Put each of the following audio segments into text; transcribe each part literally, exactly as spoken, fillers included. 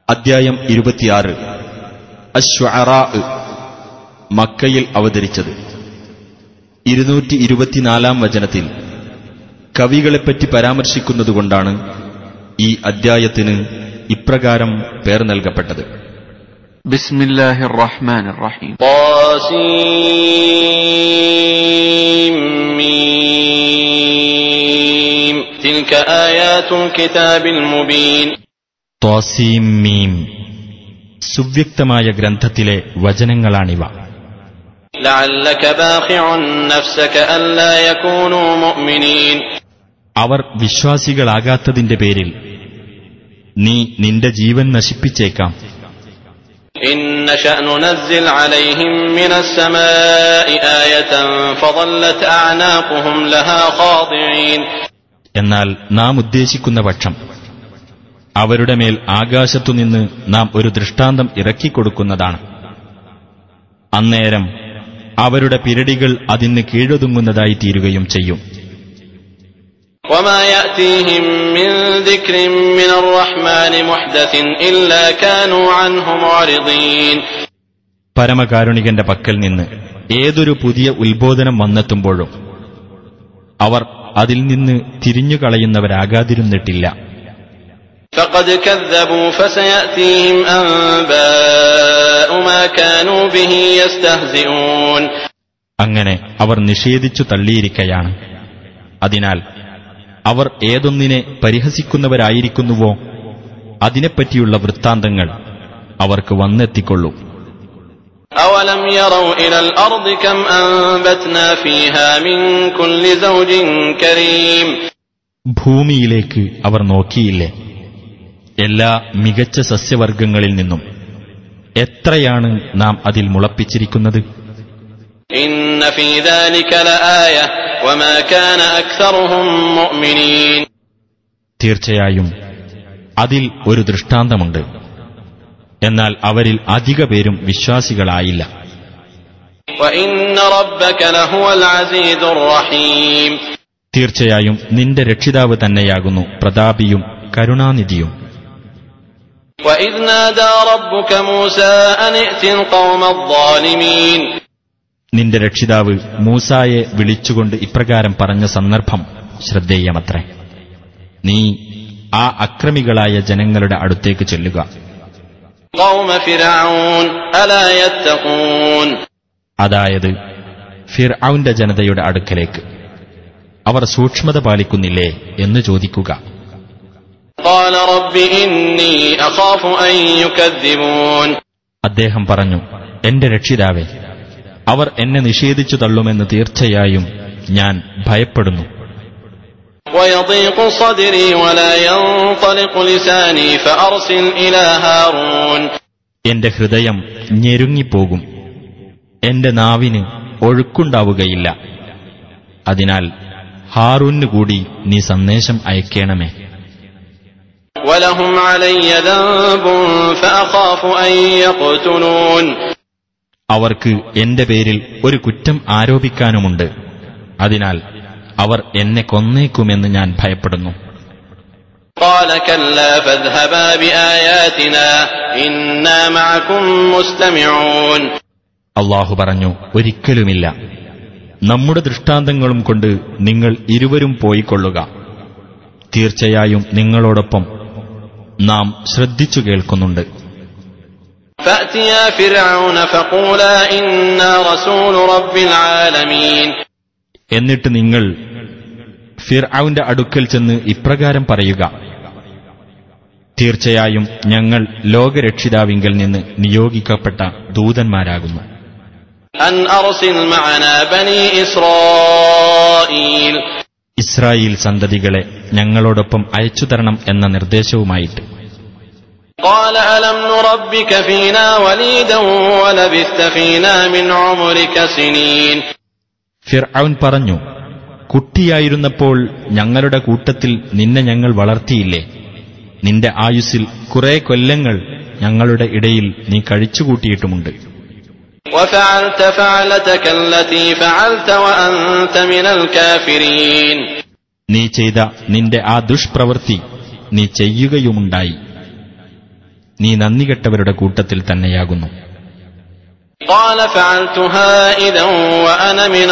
അദ്ധ്യായം ഇരുപത്തിയാറ്. അശ്ശുഅറാ, മക്കയിൽ അവതരിച്ചത്. ഇരുന്നൂറ്റി ഇരുപത്തിനാലാം വചനത്തിൽ കവികളെപ്പറ്റി പരാമർശിക്കുന്നതുകൊണ്ടാണ് ഈ അദ്ധ്യായത്തിന് ഇപ്രകാരം പേർ നൽകപ്പെട്ടത്. ബിസ്മില്ലാഹിർ റഹ്മാനിർ റഹീം. ത്വാസീം മീം തിൽക ആയാതുൽ കിതാബിൽ മുബീൻ. ത്വാസീം മീം, സുവ്യക്തമായ ഗ്രന്ഥത്തിലെ വചനങ്ങളാണിവ. ലഅല്ലക ബാഖിഉൻ നഫ്സക അല്ലാ യകൂനൂ മുഅ്മിനീൻ. അവർ വിശ്വാസികളാകാത്തതിന്റെ പേരിൽ നീ നിന്റെ ജീവൻ നശിപ്പിച്ചേക്കാം. ഇന്ന ശഅനു നസ്സിൽ അലൈഹിം മിനസ് സമാഇ ആയതൻ ഫളല്ലത് അഅനാഖുഹും ലഹാ ഖാദിഈൻ. എന്നാൽ നാം ഉദ്ദേശിക്കുന്ന പക്ഷം അവരുടെ മേൽ ആകാശത്തുനിന്ന് നാം ഒരു ദൃഷ്ടാന്തം ഇറക്കിക്കൊടുക്കുന്നതാണ്. അന്നേരം അവരുടെ പിരടികൾ അതിന് കീഴൊതുങ്ങുന്നതായി തീരുകയും ചെയ്യും. വമാ യഅതീഹിം മിൻ ദിക്രിൻ മിനർ റഹ്മാനി മുഹ്ദസിൻ ഇല്ലാ കാനൂ അൻഹു മുഅ്രിദീൻ. പരമകാരുണികന്റെ പക്കൽ നിന്ന് ഏതൊരു പുതിയ ഉത്ബോധനം വന്നെത്തുമ്പോഴും അവർ അതിൽ നിന്ന് തിരിഞ്ഞുകളയുന്നവരാകാതിരുന്നിട്ടില്ല. ഫഖദ് കദ്ദബൂ ഫസയഅതീഹിം അൻബാഉ മാ കാനൂ ബിഹി യസ്തഹ്സിഊൻ. അങ്ങനെ അവർ നിഷേധിച്ചു തള്ളിയിരിക്കയാണ്. അതിനാൽ അവർ ഏതൊന്നിനെ പരിഹസിക്കുന്നവരായിരിക്കുന്നുവോ അതിനെപ്പറ്റിയുള്ള വൃത്താന്തങ്ങൾ അവർക്ക് വന്നെത്തിക്കൊള്ളും. അവലം യറൗ ഇലൽ അർദി കം അൻബത്നാ ഫീഹാ മിൻ കുല്ലി സൗജിൻ കരീം. ഭൂമിയിലേക്ക് അവർ നോക്കിയില്ലേ? എല്ലാ മികച്ച സസ്യവർഗങ്ങളിൽ നിന്നും എത്രയാണ് നാം അതിൽ മുളപ്പിച്ചിരിക്കുന്നത്. ഇന്ന ഫീ ദാലിക ലആയ വമാ കാന അക്സറുഹും മുഅ്മിനീൻ. തീർച്ചയായും അതിൽ ഒരു ദൃഷ്ടാന്തമുണ്ട്, എന്നാൽ അവരിൽ അധിക പേരും വിശ്വാസികളായില്ല. വഇന്ന റബ്ബക ലഹുവൽ അസീസുർ റഹീം. തീർച്ചയായും നിന്റെ രക്ഷിതാവ് തന്നെയാകുന്നു പ്രതാപിയും കരുണാനിധിയും. വഇദ് നാദാ റബ്ബുക മൂസാ അൻ ഇഅ്തിൽ ഖൗമൽ ളാലിമീൻ. നിന്റെ രക്ഷിതാവ് മൂസായെ വിളിച്ചുകൊണ്ട് ഇപ്രകാരം പറഞ്ഞ സന്ദർഭം ശ്രദ്ധേയമത്രേ. നീ ആ അക്രമികളായ ജനങ്ങളുടെ അടുത്തേക്ക് ചെല്ലുക. ഖൗമ ഫിർഔൻ അലാ യത്തഖൂൻ. അതായത് ഫിർഔന്റെ ജനതയുടെ അടുക്കലേക്ക്. അവർ സൂക്ഷ്മത പാലിക്കുന്നില്ലേ എന്ന് ചോദിക്കുക. ഖാല റബ്ബി ഇന്നി അഖാഫു അൻ യുകദ്ദിബൂൻ. അദ്ദേഹം പറഞ്ഞു, എന്റെ രക്ഷിതാവേ, അവർ എന്നെ നിഷേധിച്ചു തള്ളുമെന്ന് തീർച്ചയായും ഞാൻ ഭയപ്പെടുന്നു. വയദീഖു സദ്രി വലാ യൻതലിഖു ലിസാനി ഫഅർസിൽ ഇലാ ഹാറൂൻ. എന്റെ ഹൃദയം ഞെരുങ്ങിപ്പോകും, എന്റെ നാവിന് ഒഴുക്കുണ്ടാവുകയില്ല. അതിനാൽ ഹാറൂന് കൂടി നീ സന്ദേശം അയക്കേണമേ. വലഹും അലയ്യ ദൻബുൻ ഫഅഖാഫു അൻ യഖ്തുലൂൻ. അവർക്ക് എന്റെ പേരിൽ ഒരു കുറ്റം ആരോപിക്കാനുമുണ്ട്. അതിനാൽ അവർ എന്നെ കൊന്നേക്കുമെന്ന് ഞാൻ ഭയപ്പെടുന്നു. ഖാല കല്ലാ ഫദ്ഹബാ ബിആയാതിനാ ഇന്നാ മഅകും മുസ്തമിഊൻ. അല്ലാഹു പറഞ്ഞു, ഒരിക്കലുമില്ല. നമ്മുടെ ദൃഷ്ടാന്തങ്ങളും കൊണ്ട് നിങ്ങൾ ഇരുവരും പോയിക്കൊള്ളുക. തീർച്ചയായും നിങ്ങളോടൊപ്പം നാം ശ്രദ്ധിച്ചു കേൾക്കുന്നുണ്ട്. ഫഅതിയാ ഫിർഔന ഫഖൂലാ ഇന്നാ റസൂലു റബ്ബിൽ ആലമീൻ. എന്നിട്ട് നിങ്ങൾ ഫിർഔന്റെ അടുക്കൽ ചെന്ന് ഇപ്രകാരം പറയുക, തീർച്ചയായും ഞങ്ങൾ ലോകരക്ഷിതാവിങ്കൽ നിന്ന് നിയോഗിക്കപ്പെട്ട ദൂതന്മാരാകുന്നു. അൻ അർസിൽ മഅനാ ബനീ ഇസ്രായീൽ. ഇസ്രായേൽ സന്തതികളെ ഞങ്ങളോടൊപ്പം അയച്ചുതരണം എന്ന നിർദ്ദേശവുമായിട്ട്. ഖാല അലം നുറബ്ബിക ഫീനാ വലീദൻ വലബിസ്ത ഫീനാ മിൻ ഉംരിക സിനീൻ. ഫിർഔൻ പറഞ്ഞു, കുട്ടിയായിരുന്നപ്പോൾ ഞങ്ങളുടെ കൂട്ടത്തിൽ നിന്നെ ഞങ്ങൾ വളർത്തിയില്ലേ? നിന്റെ ആയുസ്സിൽ കുറെ കൊല്ലങ്ങൾ ഞങ്ങളുടെ ഇടയിൽ നീ കഴിച്ചുകൂട്ടിയിട്ടുമുണ്ട്. വഫഅൽത ഫഅലതക അല്ലതീ ഫഅൽത വഅൻത മിനൽ കാഫിരീൻ. നീ ചെയ്ത നിന്റെ ആ ദുഷ്പ്രവൃത്തി നീ ചെയ്യുകയുമുണ്ടായി. നീ നന്ദികെട്ടവരുടെ കൂട്ടത്തിൽ തന്നെയാകുന്നു. قال فعلتها إذا وأنا من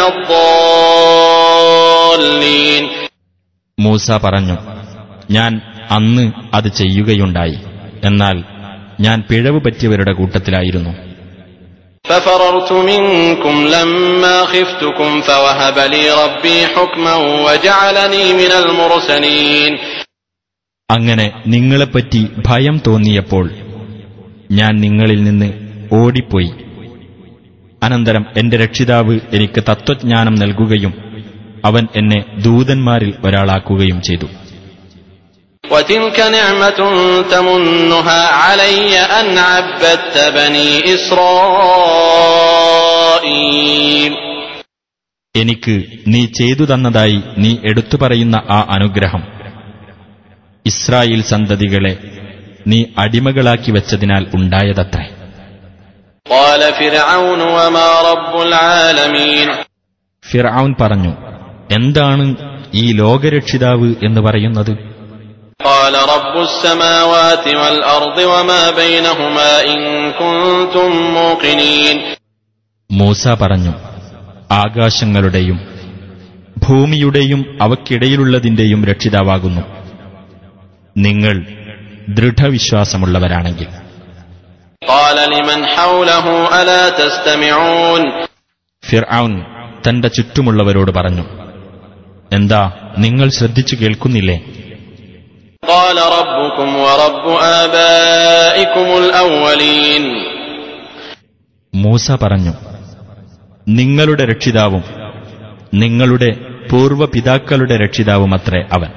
الضالين. മൂസ പറഞ്ഞു, ഞാൻ അന്ന് അത് ചെയ്യുകയുണ്ടായി, എന്നാൽ ഞാൻ പിഴവ് പറ്റിയവരുടെ കൂട്ടത്തിലായിരുന്നു. ففررت منكم لما خفتكم فوهب لي ربي حكما وجعلني من المرسلين. അങ്ങനെ നിങ്ങളെപ്പറ്റി ഭയം തോന്നിയപ്പോൾ ഞാൻ നിങ്ങളിൽ നിന്ന് ഓടിപ്പോയി. അനന്തരം എന്റെ രക്ഷിതാവ് എനിക്ക് തത്വജ്ഞാനം നൽകുകയും അവൻ എന്നെ ദൂതന്മാരിൽ ഒരാളാക്കുകയും ചെയ്തു. وتلك نعمة تمنها علي أن عبدت بني إسرائيل. എനിക്ക് നീ ചെയ്തു തന്നതായി നീ എടുത്തു പറയുന്ന ആ അനുഗ്രഹം ഇസ്രായേൽ സന്തതികളെ നീ അടിമകളാക്കി വെച്ചതിനാൽ ഉണ്ടായതത്രേ. قال فرعون وما رب العالمين. ഫിർഔൻ പറഞ്ഞു, എന്താണ് ഈ ലോകരക്ഷിതാവ് എന്ന് പറയുന്നത്? قال رب السماوات والأرض وما بينهما إن كنتم موقنين. മൂസ പറഞ്ഞു, ആകാശങ്ങളുടെയും ഭൂമിയുടെയും അവക്കിടയിലുള്ളതിന്റെയും രക്ഷിതാവാകുന്നു, നിങ്ങൾ ദൃഢവിശ്വാസമുള്ളവരാണെങ്കിൽ. قال لمن حوله ألا تستمعون. ഫിർഔൻ തന്റെ ചുറ്റുമുള്ളവരോട് പറഞ്ഞു, എന്താ നിങ്ങൾ ശ്രദ്ധിച്ചു കേൾക്കുന്നില്ലേ? قال ربكم ورب آبائكم الأولين. മൂസ പറഞ്ഞു, നിങ്ങളുടെ രക്ഷിതാവും നിങ്ങളുടെ പൂർവ്വപിതാക്കളുടെ രക്ഷിതാവുമത്രേ അവൻ.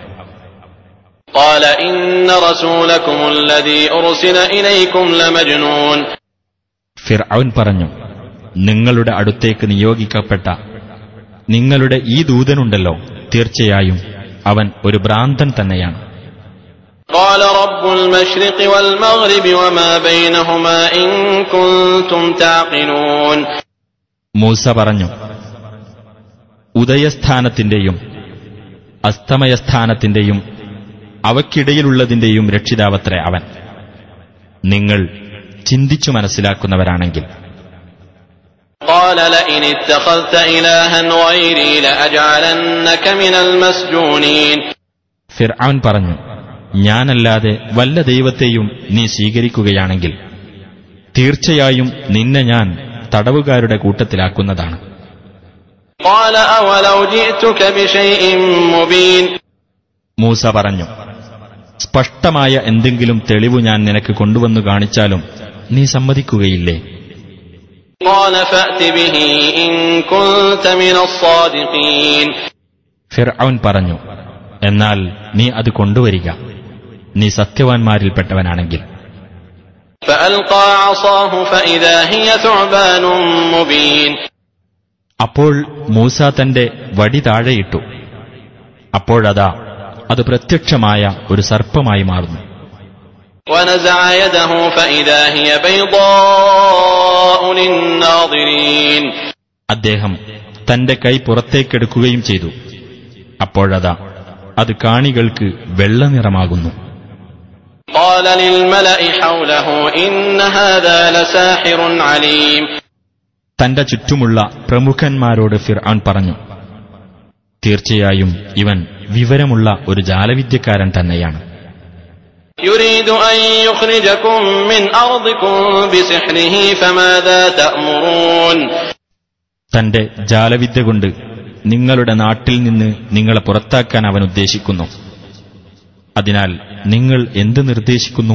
قال إن رسولكم الذي أرسل إليكم لمجنون. ഫിർഔൻ പറഞ്ഞു, നിങ്ങളുടെ അടുത്തേക്ക് നിയോഗിക്കപ്പെട്ട നിങ്ങളുടെ ഈ ദൂതനുണ്ടല്ലോ, തീർച്ചയായും അവൻ ഒരു ഭ്രാന്തൻ തന്നെയാണ്. قال رب المشرق والمغرب وما بينهما إن كنتم تعقلون. മൂസ പറഞ്ഞു, ഉദയസ്ഥാനത്തിന്റെയും അസ്തമയസ്ഥാനത്തിന്റെയും അവക്കിടയിലുള്ളതിന്റെയും രക്ഷിതാവത്രേ അവൻ, നിങ്ങൾ ചിന്തിച്ചു മനസ്സിലാക്കുന്നവരാണെങ്കിൽ. قال لئن اتخذت إلها غيري لأجعلنك من المسجونين. ഫിർഔൻ പറഞ്ഞു, ഞാനല്ലാതെ വല്ല ദൈവത്തെയും നീ സ്വീകരിക്കുകയാണെങ്കിൽ തീർച്ചയായും നിന്നെ ഞാൻ തടവുകാരുടെ കൂട്ടത്തിലാക്കുന്നതാണ്. قال أولو جئتك بشيء مبين. മൂസ പറഞ്ഞു, സ്പഷ്ടമായ എന്തെങ്കിലും തെളിവ് ഞാൻ നിനക്ക് കൊണ്ടുവന്നു കാണിച്ചാലും നീ സമ്മതിക്കുകയില്ലേ? قال فأت به إن كنت من الصادقين. ഫിർഔൻ പറഞ്ഞു, എന്നാൽ നീ അത് കൊണ്ടുവരിക, നീ സത്യവാൻമാരിൽപ്പെട്ടവനാണെങ്കിൽ. فألقى عصاه فإذا هي ثعبان مبين. അപ്പോൾ മൂസ തന്റെ വടി താഴെയിട്ടു, അപ്പോഴതാ അത് പ്രത്യക്ഷമായ ഒരു സർപ്പമായി മാറുന്നു. ونزع يده فإذا هي بيضاء للناظرين. അദ്ദേഹം തന്റെ കൈ പുറത്തേക്കെടുക്കുകയും ചെയ്തു, അപ്പോഴതാ അത് കാണികൾക്ക് വെള്ളനിറമാകുന്നു. قال للملأ حوله إن هذا لساحر عليم. തന്റെ ചുറ്റുമുള്ള പ്രമുഖന്മാരോട് ഫിർഔൻ പറഞ്ഞു, തീർച്ചയായും ഇവൻ വിവരമുള്ള ഒരു ജാലവിദ്യക്കാരൻ തന്നെയാണ്. يريد أن يخرجكم من أرضكم بسحره فماذا تأمرون. തന്റെ ജാലവിദ്യ കൊണ്ട് നിങ്ങളുടെ നാട്ടിൽ നിന്ന് നിങ്ങളെ പുറത്താക്കാൻ അവൻ ഉദ്ദേശിക്കുന്നു. അതിനാൽ നിങ്ങൾ എന്ത് നിർദ്ദേശിക്കുന്നു?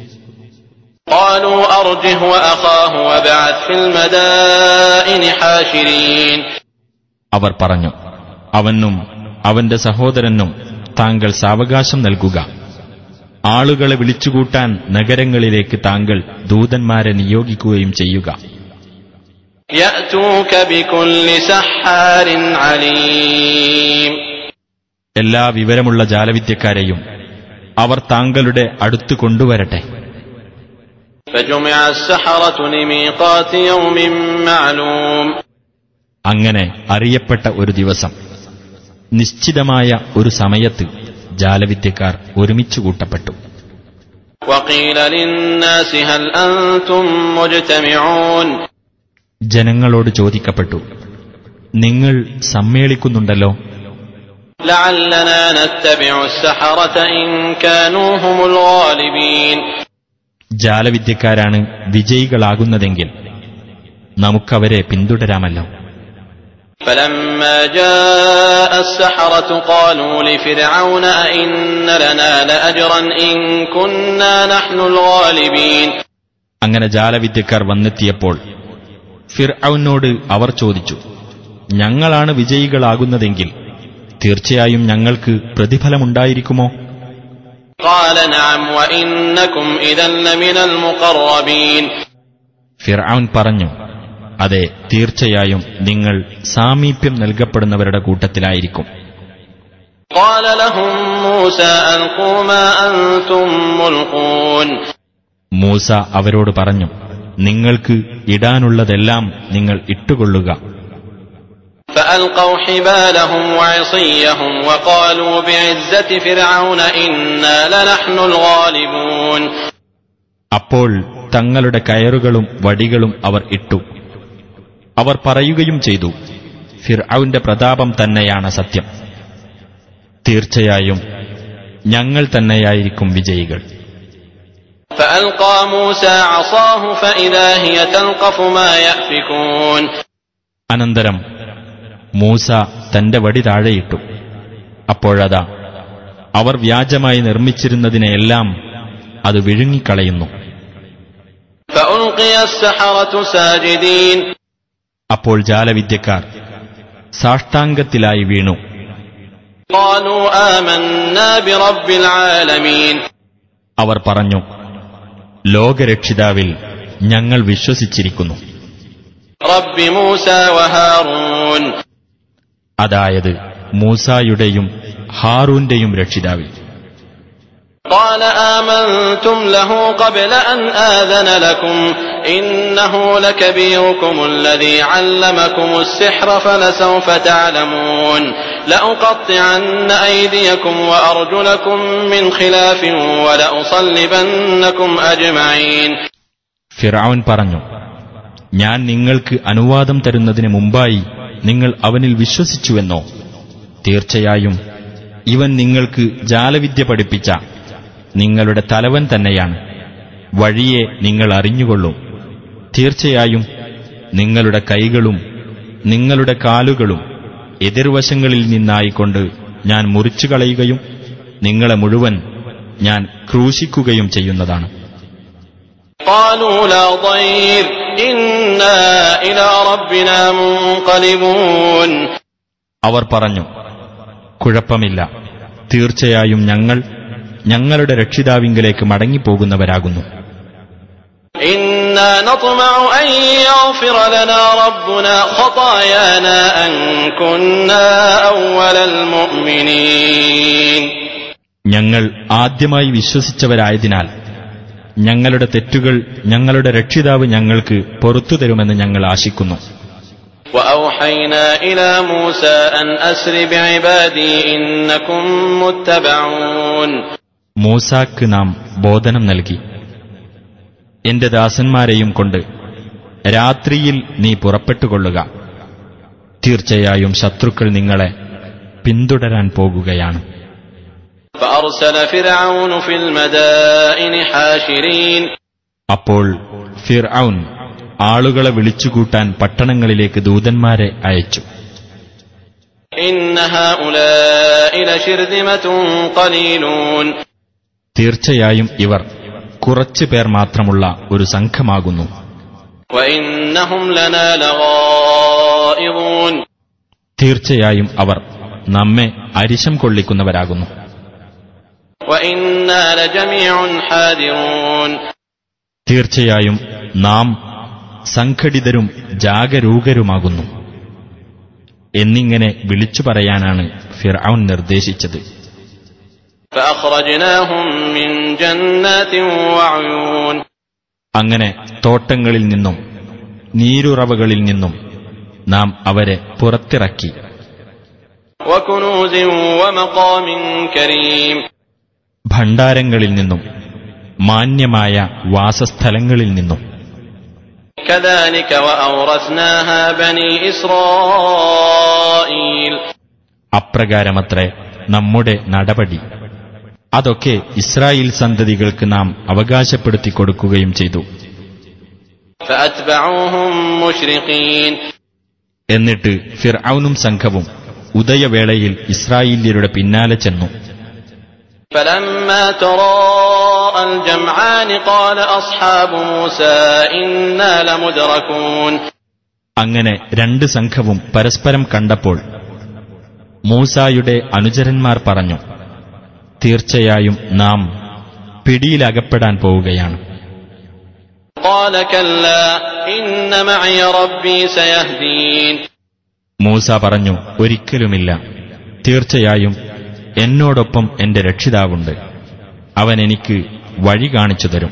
قالوا أرجه وأخاه وابعث في المدائن حاشرين. അവർ പറഞ്ഞു, അവനും അവന്റെ സഹോദരനും താങ്കൾ സാവകാശം നൽകുക, ആളുകളെ വിളിച്ചുകൂട്ടാൻ നഗരങ്ങളിലേക്ക് താങ്കൾ ദൂതന്മാരെ നിയോഗിക്കുകയും ചെയ്യുക. يأتوك بكل سحار عليم. എല്ലാ വിവരമുള്ള ജാലവിദ്യക്കാരെയും അവർ താങ്കളുടെ അടുത്ത് കൊണ്ടുവരട്ടെ. فجمع السحرة لميقات يوم معلوم. അങ്ങനെ അറിയപ്പെട്ട ഒരു ദിവസം, നിശ്ചിതമായ ഒരു സമയത്ത് ജാലവിദ്യക്കാർ ഒരുമിച്ചു കൂട്ടപ്പെട്ടു. وقيل للناس هل أنتم مجتمعون ജനങ്ങളോട് ചോദിക്കപ്പെട്ടു, നിങ്ങൾ സമ്മേളിക്കുന്നുണ്ടല്ലോ? لعلنا نتبع السحرة إن كانوا هم الغالبين ജാലവിദ്യക്കാരാണ് വിജയികളാകുന്നതെങ്കിൽ നമുക്കവരെ പിന്തുടരാമല്ലോ. فلما جاء السحرة قالوا لفرعون أئن لنا لأجرا إن كنا نحن الغالبين അങ്ങനെ ജാലവിദ്യക്കാർ വന്നെത്തിയപ്പോൾ ഫിർഔനോട് അവർ ചോദിച്ചു, ഞങ്ങളാണ് വിജയികളാകുന്നതെങ്കിൽ തീർച്ചയായും ഞങ്ങൾക്ക് പ്രതിഫലമുണ്ടായിരിക്കുമോ? قال نعم وإنكم إذا لمن المقربين ഫിർഔൻ പറഞ്ഞു, അതെ, തീർച്ചയായും നിങ്ങൾ സാമീപ്യം നൽകപ്പെടുന്നവരുടെ കൂട്ടത്തിലായിരിക്കും. قال لهم موسى ألقوا ما أنتم ملقون മൂസ അവരോട് പറഞ്ഞു, നിങ്ങൾക്ക് ഇടാനുള്ളതെല്ലാം നിങ്ങൾ ഇട്ടുകൊള്ളുക. فألقوا حبالهم وعصيهم وقالوا بعزة فرعون إنا لنحن الغالبون അപ്പോൾ തങ്ങളുടെ കയറുകളും വടികളും അവർ ഇട്ടു. അവർ പറയുകയും ചെയ്തു, ഫിർഔന്റെ പ്രതാപം തന്നെയാണ് സത്യം. തീർച്ചയായും ഞങ്ങൾ തന്നെയായിരിക്കും വിജയികൾ. فألقى موسى عصاه فإذا هي تلقف ما يأفكون അനന്തരം മൂസ തന്റെ വടി താഴെയിട്ടു. അപ്പോഴതാ അവർ വ്യാജമായി നിർമ്മിച്ചിരുന്നതിനെയെല്ലാം അത് വിഴുങ്ങിക്കളയുന്നു. فألقي السحرة ساجدين അപ്പോൾ ജാലവിദ്യക്കാർ സാഷ്ടാംഗത്തിലായി വീണു. قالوا آمنا برب العالمين അവർ പറഞ്ഞു, ലോകരക്ഷിതാവിൽ ഞങ്ങൾ വിശ്വസിച്ചിരിക്കുന്നു. رب موسى وهارون അതായത് മൂസായുടെയും ഹാറൂന്റെയും രക്ഷിതാവിൽ. قال آمنتم له قبل أن آذن لكم إنه لكبيركم الذي علمكم السحر فلسوف تعلمون لأقطعن أيديكم وأرجلكم من خلاف ولأصلبنكم أجمعين ഫിർഔൻ പറഞ്ഞു, ഞാൻ നിങ്ങൾക്ക് അനുവാദം തരുന്നതിന് മുമ്പായി നിങ്ങൾ അവനിൽ വിശ്വസിച്ചുവെന്നോ? തീർച്ചയായും ഇവൻ നിങ്ങൾക്ക് ജാലവിദ്യ പഠിപ്പിച്ച നിങ്ങളുടെ തലവൻ തന്നെയാണ്. വഴിയെ നിങ്ങൾ അറിഞ്ഞുകൊള്ളൂ. തീർച്ചയായും നിങ്ങളുടെ കൈകളും നിങ്ങളുടെ കാലുകളും എതിർവശങ്ങളിൽ നിന്നായിക്കൊണ്ട് ഞാൻ മുറിച്ചു കളയുകയും നിങ്ങളെ മുഴുവൻ ഞാൻ ക്രൂശിക്കുകയും ചെയ്യുന്നതാണ്. قالوا لا ضير إنا إلى ربنا منقلبون അവർ പറഞ്ഞു, കുഴപ്പമില്ല, തീർച്ചയായും ഞങ്ങൾ ഞങ്ങളുടെ രക്ഷിതാവിങ്കലേക്ക് മടങ്ങിപ്പോകുന്നവരാകുന്നു. إنا نطمع أن يغفر لنا ربنا خطايانا أن كنا أول المؤمنين ഞങ്ങൾ ആദ്യമായി വിശ്വസിച്ചവരായതിനാൽ ഞങ്ങളുടെ തെറ്റുകൾ ഞങ്ങളുടെ രക്ഷിതാവ് ഞങ്ങൾക്ക് പൊറത്തു തരുമെന്ന് ഞങ്ങൾ ആശിക്കുന്നു. وأوحينا إلى موسى أن أسر بعبادي إنكم متبعون മൂസാക്ക് നാം ബോധനം നൽകി, എന്റെ ദാസന്മാരെയും കൊണ്ട് രാത്രിയിൽ നീ പുറപ്പെട്ടുകൊള്ളുക. തീർച്ചയായും ശത്രുക്കൾ നിങ്ങളെ പിന്തുടരാൻ പോകുകയാണ്. فأرسل فرعون في المدائن حاشرين അപ്പോൾ ഫിർഔൻ ആളുകളെ വിളിച്ചുകൂട്ടാൻ പട്ടണങ്ങളിലേക്ക് ദൂതന്മാരെ അയച്ചു. إن هؤلاء لشرذمة قليلون തീർച്ചയായും ഇവർ കുറച്ചു പേർ മാത്രമുള്ള ഒരു സംഘമാകുന്നു. وإنهم لنا لغائظون തീർച്ചയായും അവർ നമ്മെ അരിശം കൊള്ളിക്കുന്നവരാകുന്നു. وإنا لجميع حاذرون തീർച്ചയായും നാം സംഘടിതരും ജാഗരൂകരുമാകുന്നു എന്നിങ്ങനെ വിളിച്ചു പറയാനാണ് ഫിർഔൻ നിർദ്ദേശിച്ചത്. فأخرجناهم من جنات وعيون അങ്ങനെ തോട്ടങ്ങളിൽ നിന്നും നീരുറവകളിൽ നിന്നും നാം അവരെ പുറത്തിറക്കി. وكنوز ومقام كريم ഭണ്ഡാരങ്ങളിൽ നിന്നും മാന്യമായ വാസസ്ഥലങ്ങളിൽ നിന്നും. كذلك وأورثناها بني إسرائيل. അപ്രകാരമത്രേ നമ്മുടെ നടപടി. അതൊക്കെ ഇസ്രായേൽ സന്തതികൾക്ക് നാം അവകാശപ്പെടുത്തി കൊടുക്കുകയും ചെയ്തു. فأتبعوهم مشرقين. എന്നിട്ട് ഫിർഔനും സംഘവും ഉദയവേളയിൽ ഇസ്രായേല്യരുടെ പിന്നാലെ ചെന്നു. فلما تراءى الجمعان قال أصحاب موسى إنا لمدركون. അങ്ങനെ രണ്ട് സംഘവും പരസ്പരം കണ്ടപ്പോൾ മൂസായുടെ അനുചരന്മാർ പറഞ്ഞു, തീർച്ചയായും നാം പിടിയിലകപ്പെടാൻ പോവുകയാണ്. قال كلا إن معي ربي سيهدين. മൂസ പറഞ്ഞു, ഒരിക്കലുമില്ല, തീർച്ചയായും എന്നോടൊപ്പം എന്റെ രക്ഷിതാവുണ്ട്, അവൻ എനിക്ക് വഴി കാണിച്ചു തരും.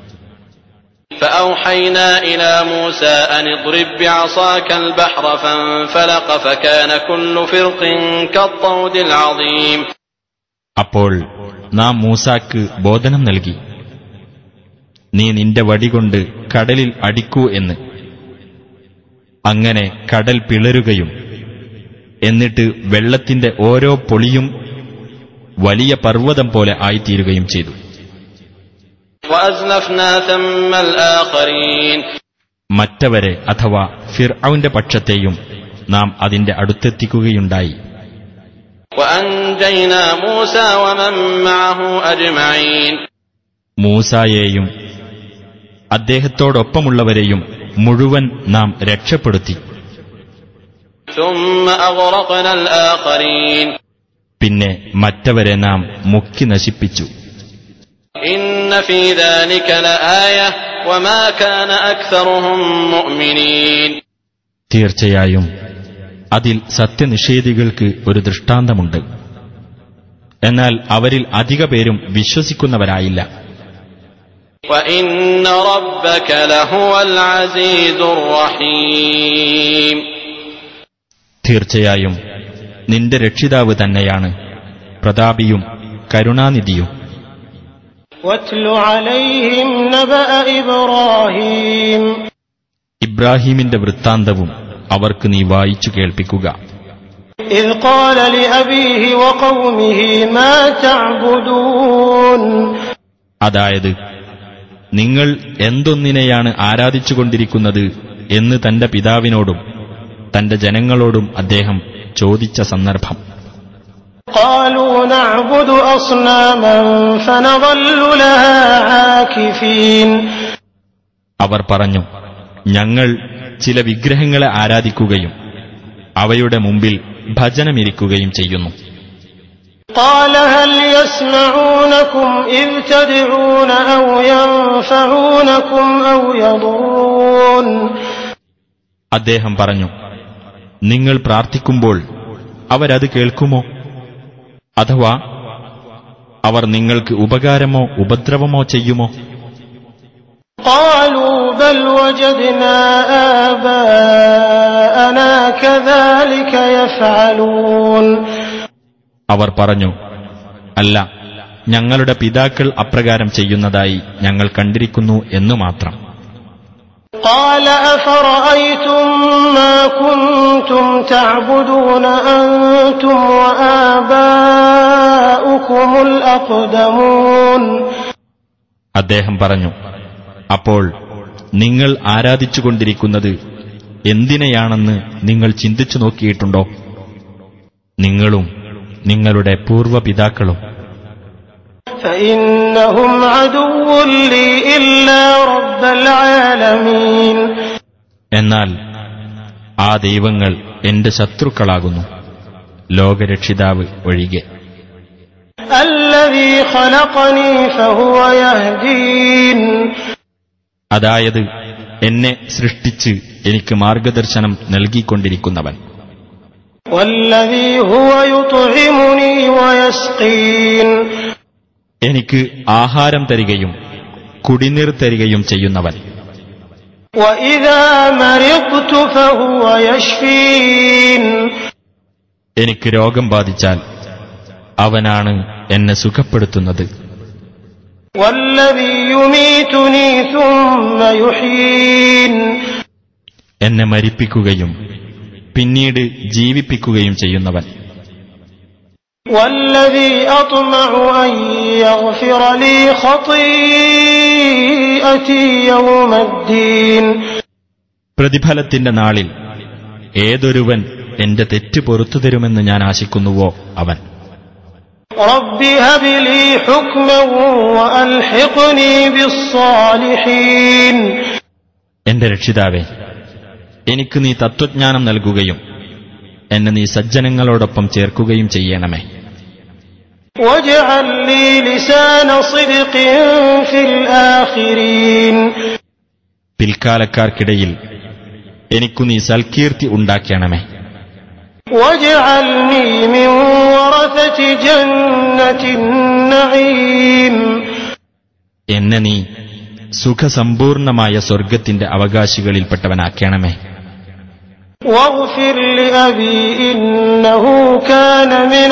فأوحينا إلى موسى أن اضرب بعصاك البحر فانفلق فكان كل فرق كالطود العظيم. അപ്പോൾ നാം മൂസാക്ക് ബോധനം നൽകി, നീ നിന്റെ വടികൊണ്ട് കടലിൽ അടിക്കൂ എന്ന്. അങ്ങനെ കടൽ പിളരുകയും എന്നിട്ട് വെള്ളത്തിന്റെ ഓരോ പൊളിയും വലിയ പർവ്വതം പോലെ ആയിത്തീരുകയും ചെയ്തു. وأزلفنا ثم الآخرين. മറ്റവരെ അഥവാ ഫിർഔന്റെ പക്ഷത്തെയും നാം അതിന്റെ അടുത്തെത്തിക്കുകയുണ്ടായി. وأنجينا موسى ومن معه أجمعين. മൂസായെയും അദ്ദേഹത്തോടൊപ്പമുള്ളവരെയും മുഴുവൻ നാം രക്ഷപ്പെടുത്തി. ثم أغرقنا الآخرين. പിന്നെ മറ്റവരെ നാം മുക്കി നശിപ്പിച്ചു. إن في ذلك لآية وما كان أكثرهم مؤمنين. തീർച്ചയായും അതിൽ സത്യനിഷേധികൾക്ക് ഒരു ദൃഷ്ടാന്തമുണ്ട്, എന്നാൽ അവരിൽ അധിക പേരും വിശ്വസിക്കുന്നവരായില്ല. وإن ربك لهو العزيز الرحيم. തീർച്ചയായും നിന്റെ രക്ഷിതാവ് തന്നെയാണ് പ്രതാപിയും കരുണാനിധിയും. واتل عليهم نبأ إبراهيم. ഇബ്രാഹീമിന്റെ വൃത്താന്തവും അവർക്ക് നീ വായിച്ചു കേൾപ്പിക്കുക. إذ قال لأبيه وقومه ما تعبدون. അതായത്, നിങ്ങൾ എന്തൊന്നിനെയാണ് ആരാധിച്ചുകൊണ്ടിരിക്കുന്നത് എന്ന് തന്റെ പിതാവിനോടും തന്റെ ജനങ്ങളോടും അദ്ദേഹം ചോദിച്ച സന്ദർഭം. قالوا نعبد أصناما فنظل لها عاكفين. അവർ പറഞ്ഞു, ഞങ്ങൾ ചില വിഗ്രഹങ്ങളെ ആരാധിക്കുകയും അവയുടെ മുമ്പിൽ ഭജനമിരിക്കുകയും ചെയ്യുന്നു. قال هل يسمعونكم إذ تدعون أو ينفعونكم أو يضرون. അദ്ദേഹം പറഞ്ഞു, നിങ്ങൾ പ്രാർത്ഥിക്കുമ്പോൾ അവരത് കേൾക്കുമോ? അഥവാ അവർ നിങ്ങൾക്ക് ഉപകാരമോ ഉപദ്രവമോ ചെയ്യുമോ? قالوا بل وجدنا آباءنا كذلك يفعلون. അവർ പറഞ്ഞു, അല്ല, ഞങ്ങളുടെ പിതാക്കൾ അപ്രകാരം ചെയ്യുന്നതായി ഞങ്ങൾ കണ്ടിരിക്കുന്നു എന്നു മാത്രം. قال أفرأيتم ما كنتم تعبدون أنتم وآباؤكم الأقدمون. അദ്ദേഹം പറഞ്ഞു, അപ്പോൾ നിങ്ങൾ ആരാധിച്ചുകൊണ്ടിരിക്കുന്നത് എന്തിനെയാണെന്ന് നിങ്ങൾ ചിന്തിച്ചു നോക്കിയിട്ടുണ്ടോ? നിങ്ങളും നിങ്ങളുടെ പൂർവ്വപിതാക്കളും. فإنهم عدو لي إلا رب العالمين. എന്നാൽ ആ ദൈവങ്ങൾ എന്റെ ശത്രുക്കളാകുന്നു, ലോകരക്ഷിതാവ് ഒഴികെ. الذي خلقني فهو يهدين. അതായത്, എന്നെ സൃഷ്ടിച്ച് എനിക്ക് മാർഗദർശനം നൽകിക്കൊണ്ടിരിക്കുന്നവൻ. والذي هو يطعمني ويسقين. എനിക്ക് ആഹാരം തരികയും കുടിനീർ തരികയും ചെയ്യുന്നവൻ. وإذا مرضت فهو يشفين. എനിക്ക് രോഗം ബാധിച്ചാൽ അവനാണ് എന്നെ സുഖപ്പെടുത്തുന്നത്. والذي يميتني ثم يحيين എന്നെ മരിപ്പിക്കുകയും പിന്നീട് ജീവിപ്പിക്കുകയും ചെയ്യുന്നവൻ. والذي أطمع أن يغفر لي خطيئتي يوم الدين പ്രതിഫലത്തിന്റെ നാളിൽ ഏതൊരുവൻ എന്റെ തെറ്റ് പൊറുത്തു തരുമെന്ന് ഞാൻ ആശിക്കുന്നുവോ അവൻ. رب هب لي حكما وألحقني بالصالحين എന്റെ രക്ഷിതാവേ, എനിക്ക് നീ തത്വജ്ഞാനം നൽകുകയും എന്നെ നീ സജ്ജനങ്ങളോടൊപ്പം ചേർക്കുകയും ചെയ്യണമേ. واجعل لي لسان صدق في الآخرين പിൽക്കാലക്കാർക്കിടയിൽ എനിക്കു നീ സൽകീർത്തി ഉണ്ടാക്കണമേ. واجعلني من ورثة جنة النعيم എന്നെ നീ സുഖസമ്പൂർണമായ സ്വർഗത്തിന്റെ അവകാശികളിൽപ്പെട്ടവനാക്കണമേ. واغفر لأبي إنه كان من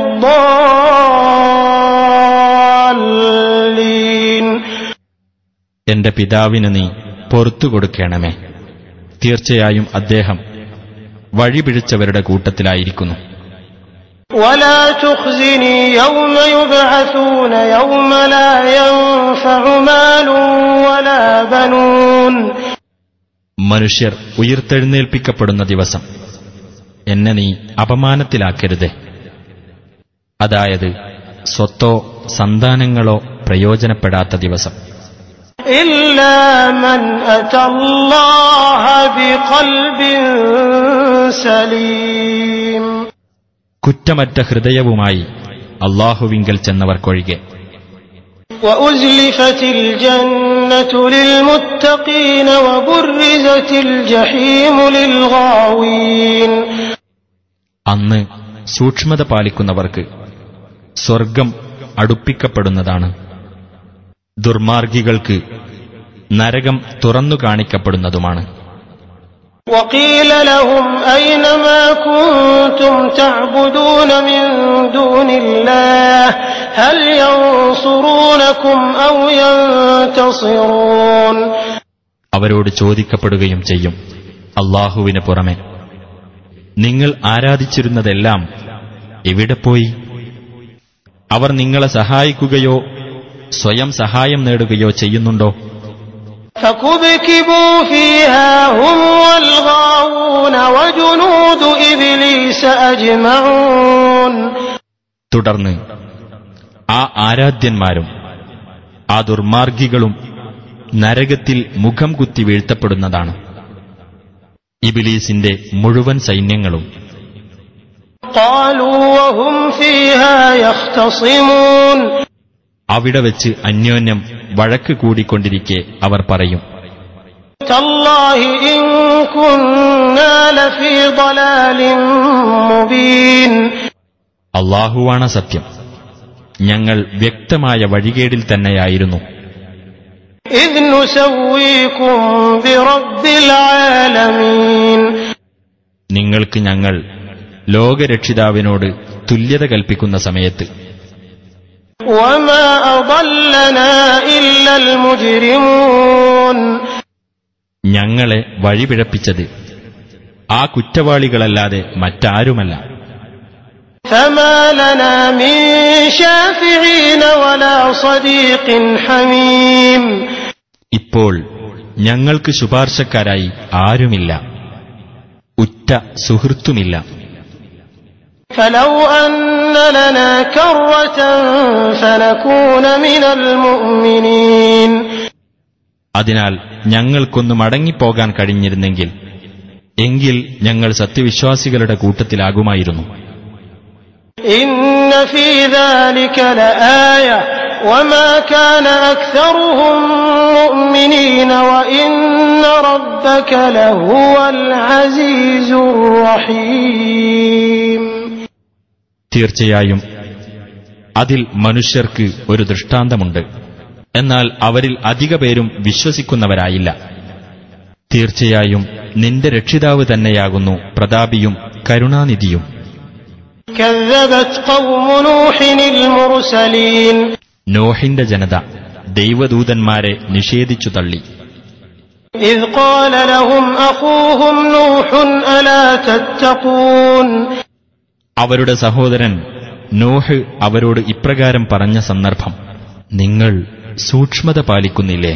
الضالين എന്റെ പിതാവിന് നീ പൊറത്തു കൊടുക്കണമേ. തീർച്ചയായും അദ്ദേഹം വഴിപിഴച്ചവരുടെ കൂട്ടത്തിലായിരിക്കുന്നു. ولا تخزني يوم يبعثون يوم لا ينفع مال ولا بنون മനുഷ്യർ ഉയിർത്തെഴുന്നേൽപ്പിക്കപ്പെടുന്ന ദിവസം എന്നെ നീ അപമാനത്തിലാക്കരുതേ. അതായത് സ്വത്തോ സന്താനങ്ങളോ പ്രയോജനപ്പെടാത്ത ദിവസം. إلا من أتى الله بقلب سليم കുറ്റമറ്റ ഹൃദയവുമായി അല്ലാഹുവിങ്കൽ ചെന്നവർക്കൊഴികെ. وأزلفت الجنة للمتقين وبرزت الجحيم للغاوين അന്ന് സൂക്ഷ്മത പാലിക്കുന്നവർക്ക് സ്വർഗം അടുപ്പിക്കപ്പെടുന്നതാണ്. ദുർമാർഗികൾക്ക് നരകം തുറന്നു കാണിക്കപ്പെടുന്നതുമാണ്. وقيل لهم أين ما كنتم تعبدون من دون الله هل ينصرونكم أو ينتصرون അവരോട് ചോദിക്കപ്പെടുകയും ചെയ്യും, അല്ലാഹുവിന് പുറമെ നിങ്ങൾ ആരാധിച്ചിരുന്നതെല്ലാം എവിടെ പോയി? അവർ നിങ്ങളെ സഹായിക്കുകയോ സ്വയം സഹായം നേടുകയോ ചെയ്യുന്നുണ്ടോ? فكبكبوا فيها هم والغاوون وجنود إبليس أجمعون തുടർന്ന് ആ ആരാധ്യന്മാരും ആ ദുർമാർഗികളും നരകത്തിൽ മുഖം കുത്തി വീഴ്ത്തപ്പെടുന്നതാണ്. ഇബ്ലീസിന്റെ മുഴുവൻ സൈന്യങ്ങളും. قالوا وهم فيها يختصمون അവിടെ വെച്ച് അന്യോന്യം വഴക്ക് കൂടിക്കൊണ്ടിരിക്കെ അവർ പറയും, تالله إن كنا لفي ضلال مبين അല്ലാഹുവാണ് സത്യം, ഞങ്ങൾ വ്യക്തമായ വഴികേടിൽ തന്നെയായിരുന്നു. إذ نسويكم برب العالمين നിങ്ങൾക്ക് ഞങ്ങൾ ലോകരക്ഷിതാവിനോട് തുല്യത കൽപ്പിക്കുന്ന സമയത്ത്. وما أضلنا إلا المجرمون ഞങ്ങളെ വഴിപിഴപ്പിച്ചത് ആ കുറ്റവാളികളല്ലാതെ മറ്റാരുമല്ല. فما لنا من شافعين ولا صديق حميم ഇപ്പോൾ ഞങ്ങൾക്ക് ശുപാർശക്കാരായി ആരുമില്ല, ഉറ്റ സുഹൃത്തുമില്ല. فلو أن لنا كرة فنكون من المؤمنين അതിനാൽ ഞങ്ങൾക്കൊന്ന് മടങ്ങിപ്പോകാൻ കഴിഞ്ഞിരുന്നെങ്കിൽ എങ്കിൽ ഞങ്ങൾ സത്യവിശ്വാസികളുടെ കൂട്ടത്തിലാകുമായിരുന്നു. إن في ذلك لآية وما كان أكثرهم مؤمنين وإن ربك لهو العزيز الرحيم തീർച്ചയായും അതിൽ മനുഷ്യർക്ക് ഒരു ദൃഷ്ടാന്തമുണ്ട്, എന്നാൽ അവരിൽ അധിക പേരും വിശ്വസിക്കുന്നവരായില്ല. തീർച്ചയായും നിന്റെ രക്ഷിതാവ് തന്നെയാകുന്നു പ്രതാപിയും കരുണാനിധിയും. كذبت قوم نوح المرسلين നോഹിന്റെ ജനത ദൈവദൂതന്മാരെ നിഷേധിച്ചു തള്ളി. إذ قال لهم أخوهم نوح ألا تتقون അവരുടെ സഹോദരൻ നോഹ് അവരോട് ഇപ്രകാരം പറഞ്ഞ സന്ദർഭം, നിങ്ങൾ സൂക്ഷ്മത പാലിക്കുന്നില്ലേ?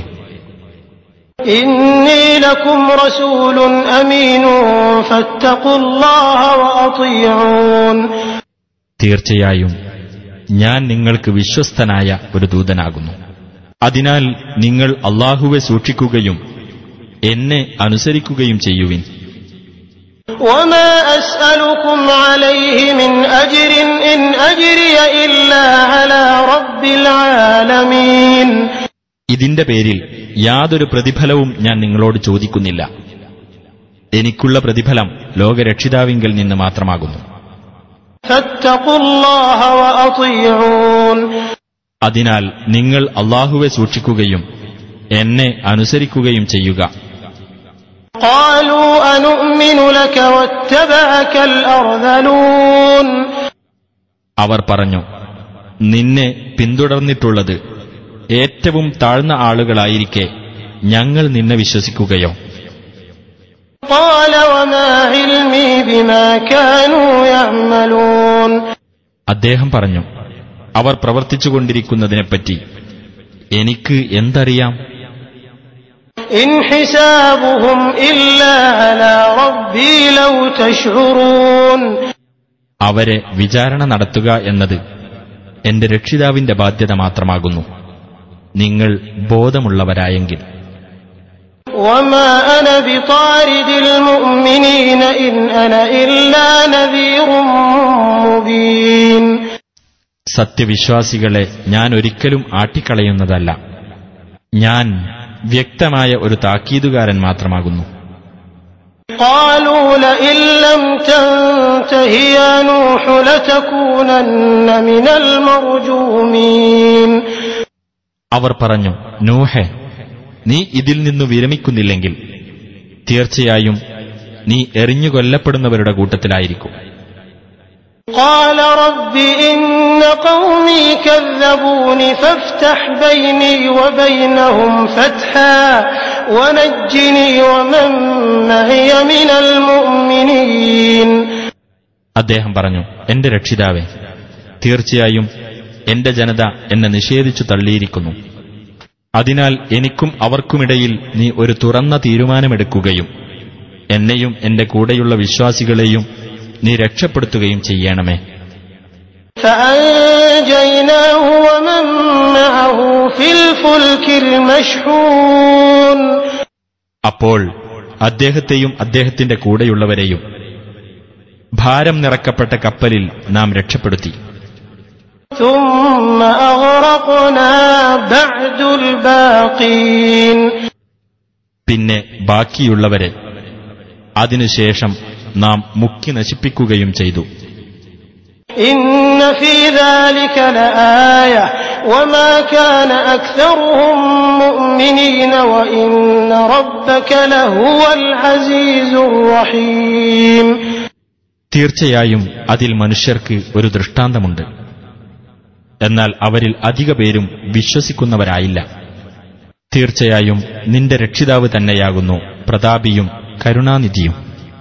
إني لكم رسول أمين فاتقوا الله وأطيعون തീർച്ചയായും ഞാൻ നിങ്ങൾക്ക് വിശ്വസ്തനായ ഒരു ദൂതനാകുന്നു. അതിനാൽ നിങ്ങൾ അല്ലാഹുവെ സൂക്ഷിക്കുകയും എന്നെ അനുസരിക്കുകയും ചെയ്യുവിൻ. وما أسألكم عليه من أجر إن أجري إلا على رب العالمين ഇതിന്റെ പേരിൽ യാതൊരു പ്രതിഫലവും ഞാൻ നിങ്ങളോട് ചോദിക്കുന്നില്ല. എനിക്കുള്ള പ്രതിഫലം ലോകരക്ഷിതാവിങ്കൽ നിന്ന് മാത്രമാകുന്നു. فاتقوا الله وأطيعون അതിനാൽ നിങ്ങൾ അല്ലാഹുവെ സൂക്ഷിക്കുകയും എന്നെ അനുസരിക്കുകയും ചെയ്യുക. قالوا أنؤمن لك واتبعك الأرذلون അവർ പറഞ്ഞു, നിന്നെ പിന്തുടർന്നിട്ടുള്ളത് ഏറ്റവും താഴ്ന്ന ആളുകളായിരിക്കെ ഞങ്ങൾ നിന്നെ വിശ്വസിക്കുകയോ? قال وما علمي بما كانوا يعملون അദ്ദേഹം പറഞ്ഞു, അവർ പ്രവർത്തിച്ചുകൊണ്ടിരിക്കുന്നതിനെപ്പറ്റി എനിക്ക് എന്തറിയാം? إن حسابهم إلا على ربي لو تشعرون അവരെ വിചാരണ നടത്തുക എന്നത് എന്റെ രക്ഷിതാവിന്റെ ബാധ്യത മാത്രമാകുന്നു, നിങ്ങൾ ബോധമുള്ളവരായെങ്കിൽ. وما أنا بطارد المؤمنين إن أنا إلا نذير مبين സത്യവിശ്വാസികളെ ഞാൻ ഒരിക്കലും ആട്ടിക്കളയുന്നതല്ല, ഞാൻ വ്യക്തമായ ഒരു താക്കീതുകാരൻ മാത്രമാകുന്നു. قالوا لئن لم تنته يا نوح لتكونن من المرجومين അവർ പറഞ്ഞു, നൂഹേ, നീ ഇതിൽ നിന്നു വിരമിക്കുന്നില്ലെങ്കിൽ തീർച്ചയായും നീ എറിഞ്ഞുകൊല്ലപ്പെടുന്നവരുടെ കൂട്ടത്തിലായിരിക്കും. قال رب إن قومي كذبوني فافتح بيني وبينهم فتحا ونجني ومن معي من المؤمنين അദ്ദേഹം പറഞ്ഞു, എന്റെ രക്ഷിതാവേ, തീർച്ചയായും എന്റെ ജനത എന്നെ നിഷേധിച്ചു തള്ളിയിരിക്കുന്നു. അതിനാൽ എനിക്കും അവർക്കുമിടയിൽ നീ ഒരു തുറന്ന തീരുമാനമെടുക്കുകയും എന്നെയും എന്റെ കൂടെയുള്ള വിശ്വാസികളെയും നീ രക്ഷപ്പെടുത്തുകയും ചെയ്യണമേ. فأنجيناه ومن معه في الفلك المشحون അപ്പോൾ അദ്ദേഹത്തെയും അദ്ദേഹത്തിന്റെ കൂടെയുള്ളവരെയും ഭാരം നിറക്കപ്പെട്ട കപ്പലിൽ നാം രക്ഷപ്പെടുത്തി. ثم أغرقنا بعد الباقين പിന്നെ ബാക്കിയുള്ളവരെ അതിനുശേഷം നാം മുക്കി നശിപ്പിക്കുകയും ചെയ്തു. إن في ذلك لآية وما كان أكثرهم مؤمنين وإن ربك لهو العزيز الرحيم തീർച്ചയായും അതിൽ മനുഷ്യർക്ക് ഒരു ദൃഷ്ടാന്തമുണ്ട്. എന്നാൽ അവരിൽ അധിക പേരും വിശ്വസിക്കുന്നവരായില്ല. തീർച്ചയായും നിന്റെ രക്ഷിതാവ് തന്നെയാകുന്നു പ്രതാപിയും കരുണാനിധിയും.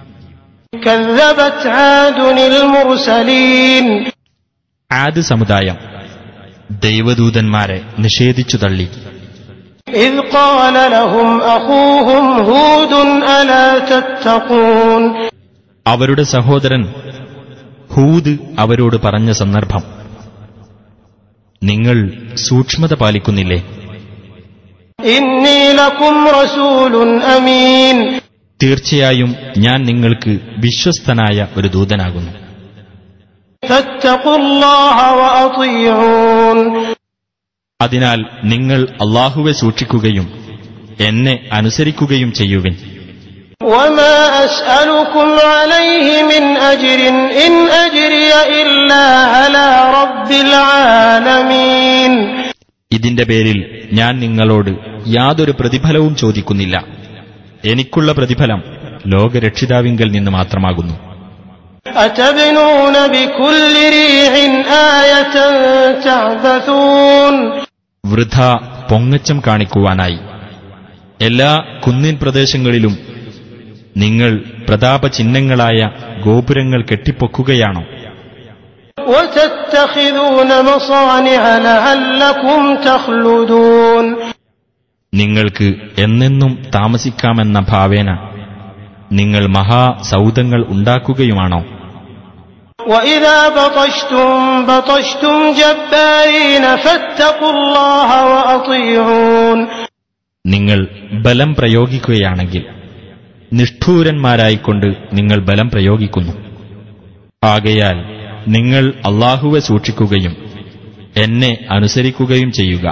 كذبت عاد المرسلين ആദ് സമുദായം ദൈവദൂതന്മാരെ നിഷേധിച്ചു തള്ളി. إذ قال لهم أخوهم هود ألا تتقون അവരുടെ സഹോദരൻ ഹൂദ് അവരോട് പറഞ്ഞ സന്ദർഭം, നിങ്ങൾ സൂക്ഷ്മത പാലിക്കുന്നില്ലേ? إني لكم رسول أمين തീർച്ചയായും ഞാൻ നിങ്ങൾക്ക് വിശ്വസ്തനായ ഒരു ദൂതനാകുന്നു. فاتقوا الله وأطيعون അതിനാൽ നിങ്ങൾ അല്ലാഹുവെ സൂക്ഷിക്കുകയും എന്നെ അനുസരിക്കുകയും ചെയ്യുവിൻ. وما أسألكم عليه من أجر إن أجري إلا على رب العالمين ഇതിന്റെ പേരിൽ ഞാൻ നിങ്ങളോട് യാതൊരു പ്രതിഫലവും ചോദിക്കുന്നില്ല. എനിക്കുള്ള പ്രതിഫലം ലോകരക്ഷിതാവിങ്കൽ നിന്ന് മാത്രമാകുന്നു. أتبنون بكل ريع آية تعبثون വൃഥ പൊങ്ങച്ചം കാണിക്കുവാനായി എല്ലാ കുന്നിൻ പ്രദേശങ്ങളിലും നിങ്ങൾ പ്രതാപചിഹ്നങ്ങളായ ഗോപുരങ്ങൾ കെട്ടിപ്പൊക്കുകയാണോ? നിങ്ങൾക്ക് എന്നെന്നും താമസിക്കാമെന്ന ഭാവേന നിങ്ങൾ മഹാസൗധങ്ങൾ ഉണ്ടാക്കുകയുമാണോ? നിങ്ങൾ ബലം പ്രയോഗിക്കുകയാണെങ്കിൽ നിഷ്ഠൂരന്മാരായിക്കൊണ്ട് നിങ്ങൾ ബലം പ്രയോഗിക്കുന്നു. ആകയാൽ നിങ്ങൾ അല്ലാഹുവെ സൂക്ഷിക്കുകയും എന്നെ അനുസരിക്കുകയും ചെയ്യുക.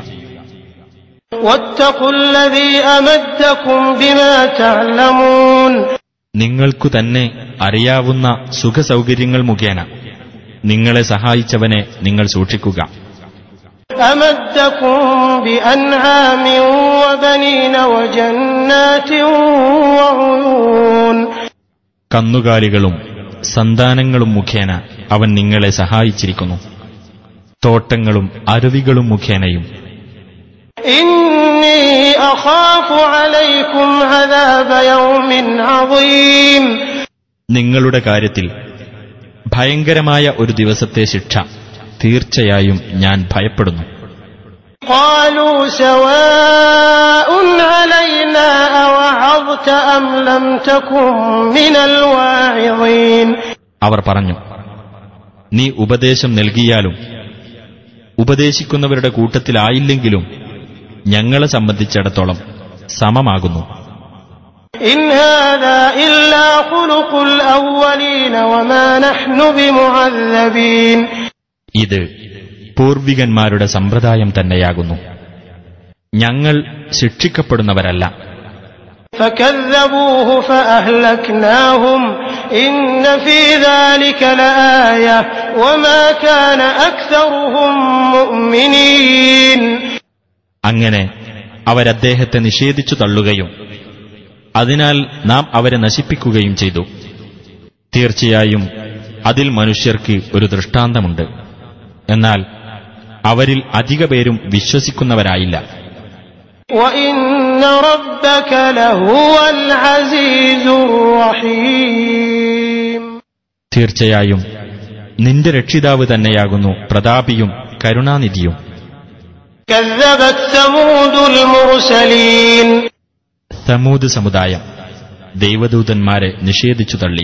നിങ്ങൾക്കു തന്നെ അറിയാവുന്ന സുഖസൗകര്യങ്ങൾ മുഖേന നിങ്ങളെ സഹായിച്ചവനെ നിങ്ങൾ സൂക്ഷിക്കുക. കന്നുകാലികളും സന്താനങ്ങളും മുഖേന അവൻ നിങ്ങളെ സഹായിച്ചിരിക്കുന്നു. തോട്ടങ്ങളും അരുവികളും മുഖേനയും. നിങ്ങളുടെ കാര്യത്തിൽ ഭയങ്കരമായ ഒരു ദിവസത്തെ ശിക്ഷ തീർച്ചയായും ഞാൻ ഭയപ്പെടുന്നു. അവർ പറഞ്ഞു, നീ ഉപദേശം നൽകിയാലും ഉപദേശിക്കുന്നവരുടെ കൂട്ടത്തിലായില്ലെങ്കിലും ഞങ്ങളെ സംബന്ധിച്ചിടത്തോളം സമമാകുന്നു. ഇത് പൂർവികന്മാരുടെ സമ്പ്രദായം തന്നെയാകുന്നു. ഞങ്ങൾ ശിക്ഷിക്കപ്പെടുന്നവരല്ല. അങ്ങനെ അവരദ്ദേഹത്തെ നിഷേധിച്ചു തള്ളുകയും അതിനാൽ നാം അവരെ നശിപ്പിക്കുകയും ചെയ്തു. തീർച്ചയായും അതിൽ മനുഷ്യർക്ക് ഒരു ദൃഷ്ടാന്തമുണ്ട്. എന്നാൽ അവരിൽ അധിക പേരും വിശ്വസിക്കുന്നവരായില്ല. തീർച്ചയായും നിന്റെ രക്ഷിതാവ് തന്നെയാകുന്നു പ്രതാപിയും കരുണാനിധിയും. സമൂദ് സമുദായം ദൈവദൂതന്മാരെ നിഷേധിച്ചു തള്ളി.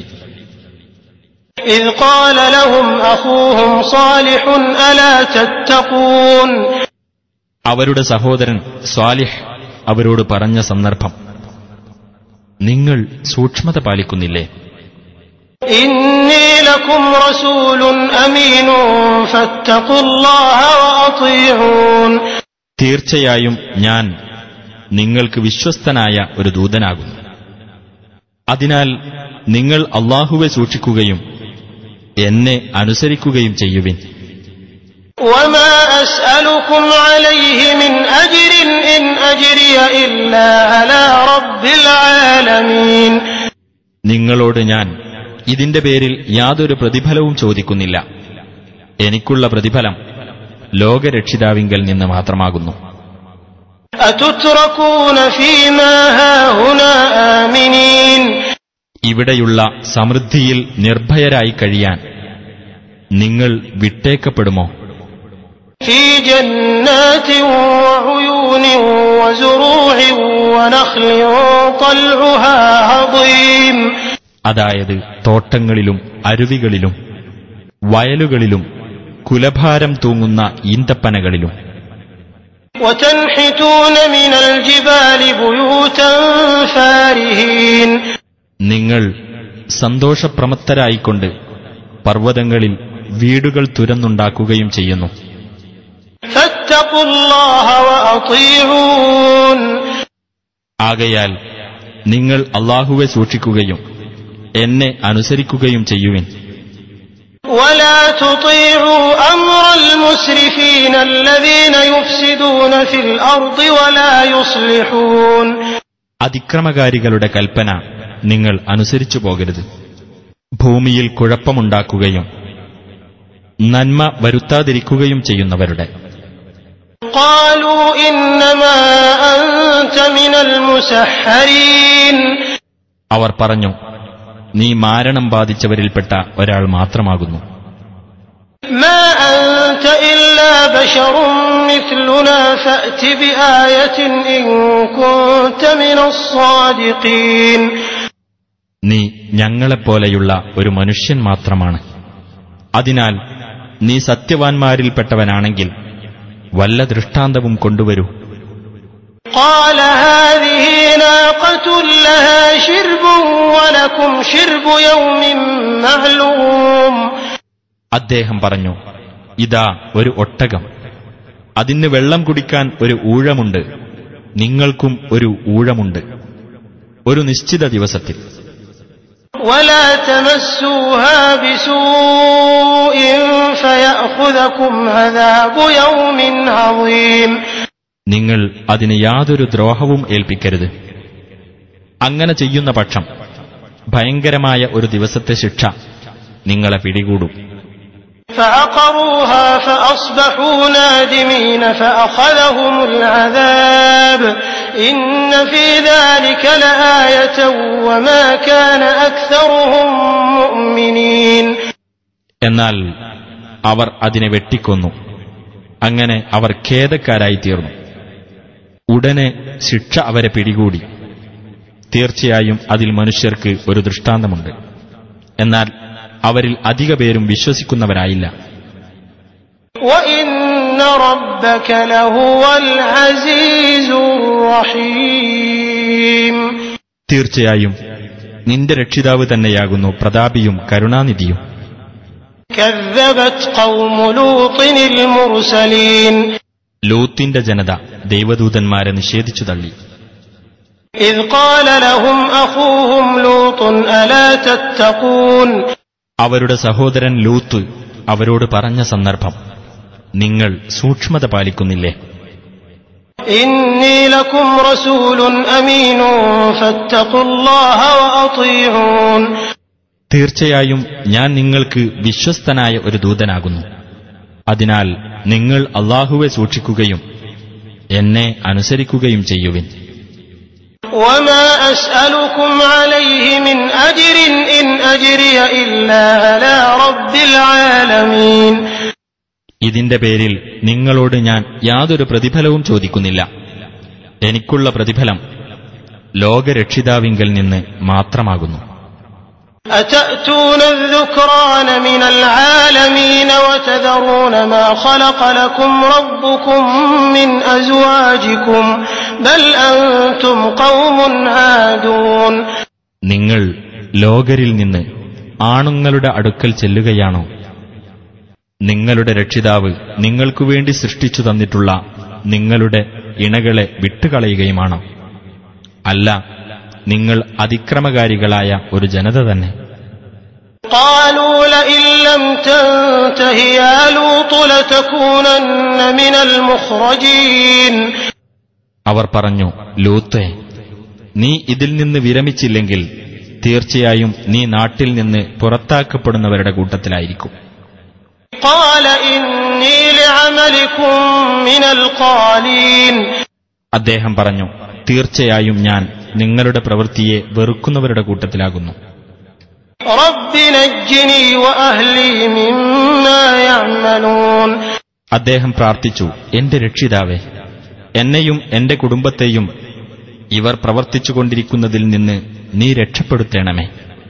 അവരുടെ സഹോദരൻ സ്വാലിഹ് അവരോട് പറഞ്ഞ സന്ദർഭം, നിങ്ങൾ സൂക്ഷ്മത പാലിക്കുന്നില്ലേ? തീർച്ചയായും ഞാൻ നിങ്ങൾക്ക് വിശ്വസ്തനായ ഒരു ദൂതനാകുന്നു. അതിനാൽ നിങ്ങൾ അല്ലാഹുവെ സൂക്ഷിക്കുകയും എന്നെ അനുസരിക്കുകയും ചെയ്യുവിൻ. നിങ്ങളോട് ഞാൻ ഇതിന്റെ പേരിൽ യാതൊരു പ്രതിഫലവും ചോദിക്കുന്നില്ല. എനിക്കുള്ള പ്രതിഫലം ലോകരക്ഷിതാവിങ്കൽ നിന്ന് മാത്രമാകുന്നു. ഇവിടെയുള്ള സമൃദ്ധിയിൽ നിർഭയരായി കഴിയാൻ നിങ്ങൾ വിട്ടേക്കപ്പെടുമോ? അതായത് തോട്ടങ്ങളിലും അരുവികളിലും വയലുകളിലും കുലഭാരം തൂങ്ങുന്ന ഈന്തപ്പനകളിലും. നിങ്ങൾ സന്തോഷപ്രമത്തരായിക്കൊണ്ട് പർവ്വതങ്ങളിൽ വീടുകൾ തുരന്നുണ്ടാക്കുകയും ചെയ്യുന്നു. ആകയാൽ നിങ്ങൾ അല്ലാഹുവെ സൂക്ഷിക്കുകയും എന്നെ അനുസരിക്കുകയും ചെയ്യുവിൻ. അതിക്രമകാരികളുടെ കൽപ്പന നിങ്ങൾ അനുസരിച്ചു പോകരുത്. ഭൂമിയിൽ കുഴപ്പമുണ്ടാക്കുകയും നന്മ വരുത്താതിരിക്കുകയും ചെയ്യുന്നവരുടെ. قالوا إنما أنت من المسحرين. അവർ പറഞ്ഞു, നീ മാരണം ബാധിച്ചവരിൽപ്പെട്ട ഒരാൾ മാത്രമാകുന്നു. ما أنت إلا بشر مثلنا فأت بآية إن كنت من الصادقين. നീ ഞങ്ങളെപ്പോലെയുള്ള ഒരു മനുഷ്യൻ മാത്രമാണ്. അതിനാൽ നീ സത്യവാൻമാരിൽപ്പെട്ടവനാണെങ്കിൽ വല്ല ദൃഷ്ടാന്തവും കൊണ്ടുവരൂ. قال هذه ناقة لها شرب ولكم شرب يوم معلوم. അദ്ദേഹം പറഞ്ഞു, ഇതാ ഒരു ഒട്ടകം, അതിന് വെള്ളം കുടിക്കാൻ ഒരു ഊഴമുണ്ട്, നിങ്ങൾക്കും ഒരു ഊഴമുണ്ട്, ഒരു നിശ്ചിത ദിവസത്തിൽ. ولا تمسوها بسوء فيأخذكم عذاب يوم عظيم. നിങ്ങൾ അതിന് യാതൊരു ദ്രോഹവും ഏൽപ്പിക്കരുത്. അങ്ങനെ ചെയ്യുന്ന പക്ഷം ഭയങ്കരമായ ഒരു ദിവസത്തെ ശിക്ഷ നിങ്ങളെ പിടികൂടും. فعقروها فأصبحوا نادمين فأخذهم العذاب إن في ذلك لآية وما كان أكثرهم مؤمنين. എന്നാൽ അവർ അതിനെ വെട്ടിക്കൊന്നു. അങ്ങനെ അവർ ഖേദക്കാരായി തീർന്നു. ഉടനെ ശിക്ഷ അവരെ പിടികൂടി. തീർച്ചയായും അതിൽ മനുഷ്യർക്ക് ഒരു ദൃഷ്ടാന്തമുണ്ട്. എന്നാൽ അവരിൽ അധിക പേരും വിശ്വസിക്കുന്നവരായില്ല. وَإِنَّ رَبَّكَ لَهُوَ الْعَزِيزُ الرَّحِيمُ. തീർച്ചയായും നിന്റെ രക്ഷിതാവ് തന്നെയാകുന്നു പ്രതാപിയും കരുണാനിധിയും. كَذَّبَتْ قَوْمُ لُوطٍ الْمُرْسَلِينَ. ലൂത്തിന്റെ ജനത ദൈവദൂതന്മാരെ നിഷേധിച്ചു തള്ളി. إِذْ قَالَ لَهُمْ أَخُوهُمْ لُوطٌ أَلَا تَتَّقُونَ. അവരുടെ സഹോദരൻ ലൂത്ത് അവരോട് പറഞ്ഞ സന്ദർഭം, നിങ്ങൾ സൂക്ഷ്മത പാലിക്കുന്നില്ലേ? إِنِّي لَكُمْ رَسُولٌ أَمِينٌ فَاتَّقُوا اللَّهَ وَأَطِيعُونِ. തീർച്ചയായും ഞാൻ നിങ്ങൾക്ക് വിശ്വസ്തനായ ഒരു ദൂതനാകുന്നു. അതിനാൽ നിങ്ങൾ അല്ലാഹുവെ സൂക്ഷിക്കുകയും എന്നെ അനുസരിക്കുകയും ചെയ്യുവിൻ. وَمَا أَسْأَلُكُمْ عَلَيْهِ مِنْ أَجْرٍ إِنْ أَجْرِيَ إِلَّا عَلَى رَبِّ الْعَالَمِينَ. ഇതിന്റെ പേരിൽ നിങ്ങളോട് ഞാൻ യാതൊരു പ്രതിഫലവും ചോദിക്കുന്നില്ല. എനിക്കുള്ള പ്രതിഫലം ലോകരക്ഷിതാവിങ്കൽ നിന്ന് മാത്രമാകുന്നു. أَتَأْتُونَ الذُّكْرَانَ مِنَ الْعَالَمِينَ وَتَذَرُونَ مَا خَلَقَ لَكُمْ رَبُّكُمْ مِنْ أَزْوَاجِكُمْ بَلْ أَنْتُمْ قَوْمٌ عَادُونَ. നിങ്ങൾ ലോകരിൽ നിന്ന് ആണുങ്ങളുടെ അടുക്കൽ ചെല്ലുകയാണോ? നിങ്ങളുടെ രക്ഷിതാവ് നിങ്ങൾക്കുവേണ്ടി സൃഷ്ടിച്ചു തന്നിട്ടുള്ള നിങ്ങളുടെ ഇണകളെ വിട്ടുകളയുകയുമാണോ? അല്ല, നിങ്ങൾ അതിക്രമകാരികളായ ഒരു ജനത തന്നെ. قالوا لئن لم تنته يا لوط لتكونن من المخرجين. അവർ പറഞ്ഞു, ലൂത്തേ, നീ ഇതിൽ നിന്ന് വിരമിച്ചില്ലെങ്കിൽ തീർച്ചയായും നീ നാട്ടിൽ നിന്ന് പുറത്താക്കപ്പെടുന്നവരുടെ കൂട്ടത്തിലായിരിക്കും. قال إني لعملكم من القالين. അദ്ദേഹം പറഞ്ഞു, തീർച്ചയായും ഞാൻ നിങ്ങളുടെ പ്രവൃത്തിയെ വെറുക്കുന്നവരുടെ കൂട്ടത്തിലാകുന്നു. رب نجني وأهلي مما يعملون. അദ്ദേഹം പ്രാർത്ഥിച്ചു, എന്റെ രക്ഷിതാവേ, എന്നെയും എന്റെ കുടുംബത്തെയും ഇവർ പ്രവർത്തിച്ചുകൊണ്ടിരിക്കുന്നതിൽ നിന്ന് നീ രക്ഷപ്പെടുത്തേണമേ.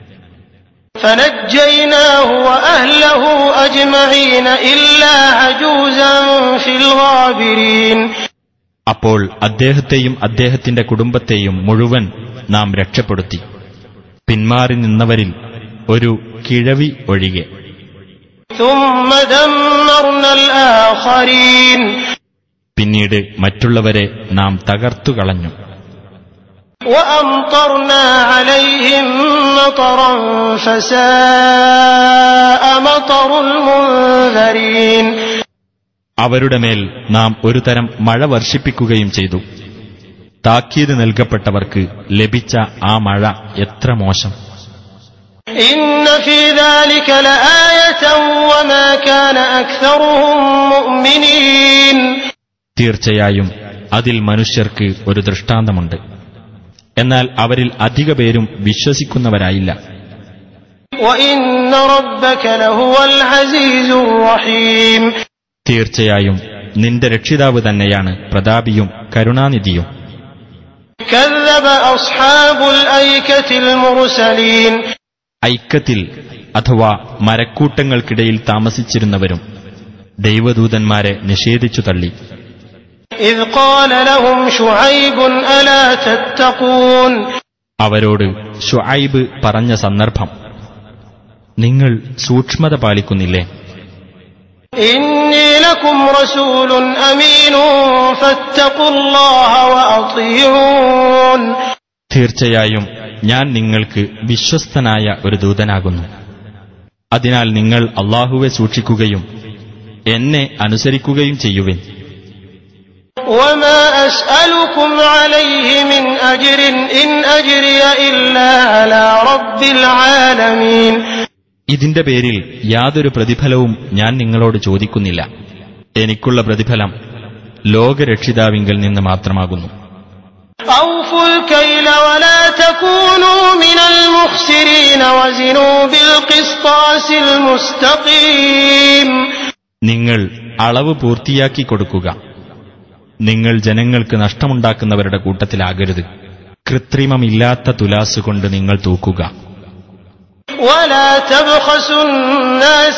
فنجيناه وأهله أجمعين إلا عجوزا في الغابرين. അപ്പോൾ അദ്ദേഹത്തെയും അദ്ദേഹത്തിന്റെ കുടുംബത്തെയും മുഴുവൻ നാം രക്ഷപ്പെടുത്തി, പിന്മാറി നിന്നവരിൽ ഒരു കിഴവി ഒഴികെ. ثم دمرنا الآخرين. പിന്നീട് മറ്റുള്ളവരെ നാം തകർത്തുകളഞ്ഞു. وأمطرنا عليهم مطرا فساء مطر المنذرين. അവരുടെ മേൽ നാം ഒരു തരം മഴ വർഷിപ്പിക്കുകയും ചെയ്തു. താക്കീത് നൽകപ്പെട്ടവർക്ക് ലഭിച്ച ആ മഴ എത്ര മോശം! إن في ذلك لآية وما كان أكثرهم مؤمنين. തീർച്ചയായും അതിൽ മനുഷ്യർക്ക് ഒരു ദൃഷ്ടാന്തമുണ്ട്. എന്നാൽ അവരിൽ അധിക പേരും വിശ്വസിക്കുന്നവരായില്ല. തീർച്ചയായും നിന്റെ രക്ഷിതാവ് തന്നെയാണ് പ്രതാപിയും കരുണാനിധിയും. ഐക്കത്തിൽ അഥവാ മരക്കൂട്ടങ്ങൾക്കിടയിൽ താമസിച്ചിരുന്നവരും ദൈവദൂതന്മാരെ നിഷേധിച്ചു തള്ളി. അവരോട് ശുഐബ് പറഞ്ഞ സന്ദർഭം, നിങ്ങൾ സൂക്ഷ്മത പാലിക്കുന്നില്ലേ? ഇന്നി ലകും റസൂലുൻ അമീനുൻ ഫത്തഖുല്ലാഹ വഅതിഊൻ. തീർച്ചയായും ഞാൻ നിങ്ങൾക്ക് വിശ്വസ്തനായ ഒരു ദൂതനാകുന്നു. അതിനാൽ നിങ്ങൾ അല്ലാഹുവെ സൂക്ഷിക്കുകയും എന്നെ അനുസരിക്കുകയും ചെയ്യുവിൻ. വമാ അസ്അലുകും അലൈഹി മിൻ അജ്റിൻ ഇൻ അജ്രിയ ഇല്ലാ അലാ റബ്ബിൽ ആലമീൻ. ഇതിന്റെ പേരിൽ യാതൊരു പ്രതിഫലവും ഞാൻ നിങ്ങളോട് ചോദിക്കുന്നില്ല. എനിക്കുള്ള പ്രതിഫലം ലോകരക്ഷിതാവിങ്കൽ നിന്ന് മാത്രമാകുന്നു. ഔഫുൽ കൈല വലാ തകൂനൂ മിനൽ മുഖ്സിരീന വസിനൂ ബിൽ ഖിസ്താസിൽ മുസ്തഖീം. നിങ്ങൾ അളവ് പൂർത്തിയാക്കി കൊടുക്കുക. നിങ്ങൾ ജനങ്ങൾക്ക് നഷ്ടമുണ്ടാക്കുന്നവരുടെ കൂട്ടത്തിലാകരുത്. കൃത്രിമമില്ലാത്ത തുലാസുകൊണ്ട് നിങ്ങൾ തൂക്കുക. ولا تبخسوا الناس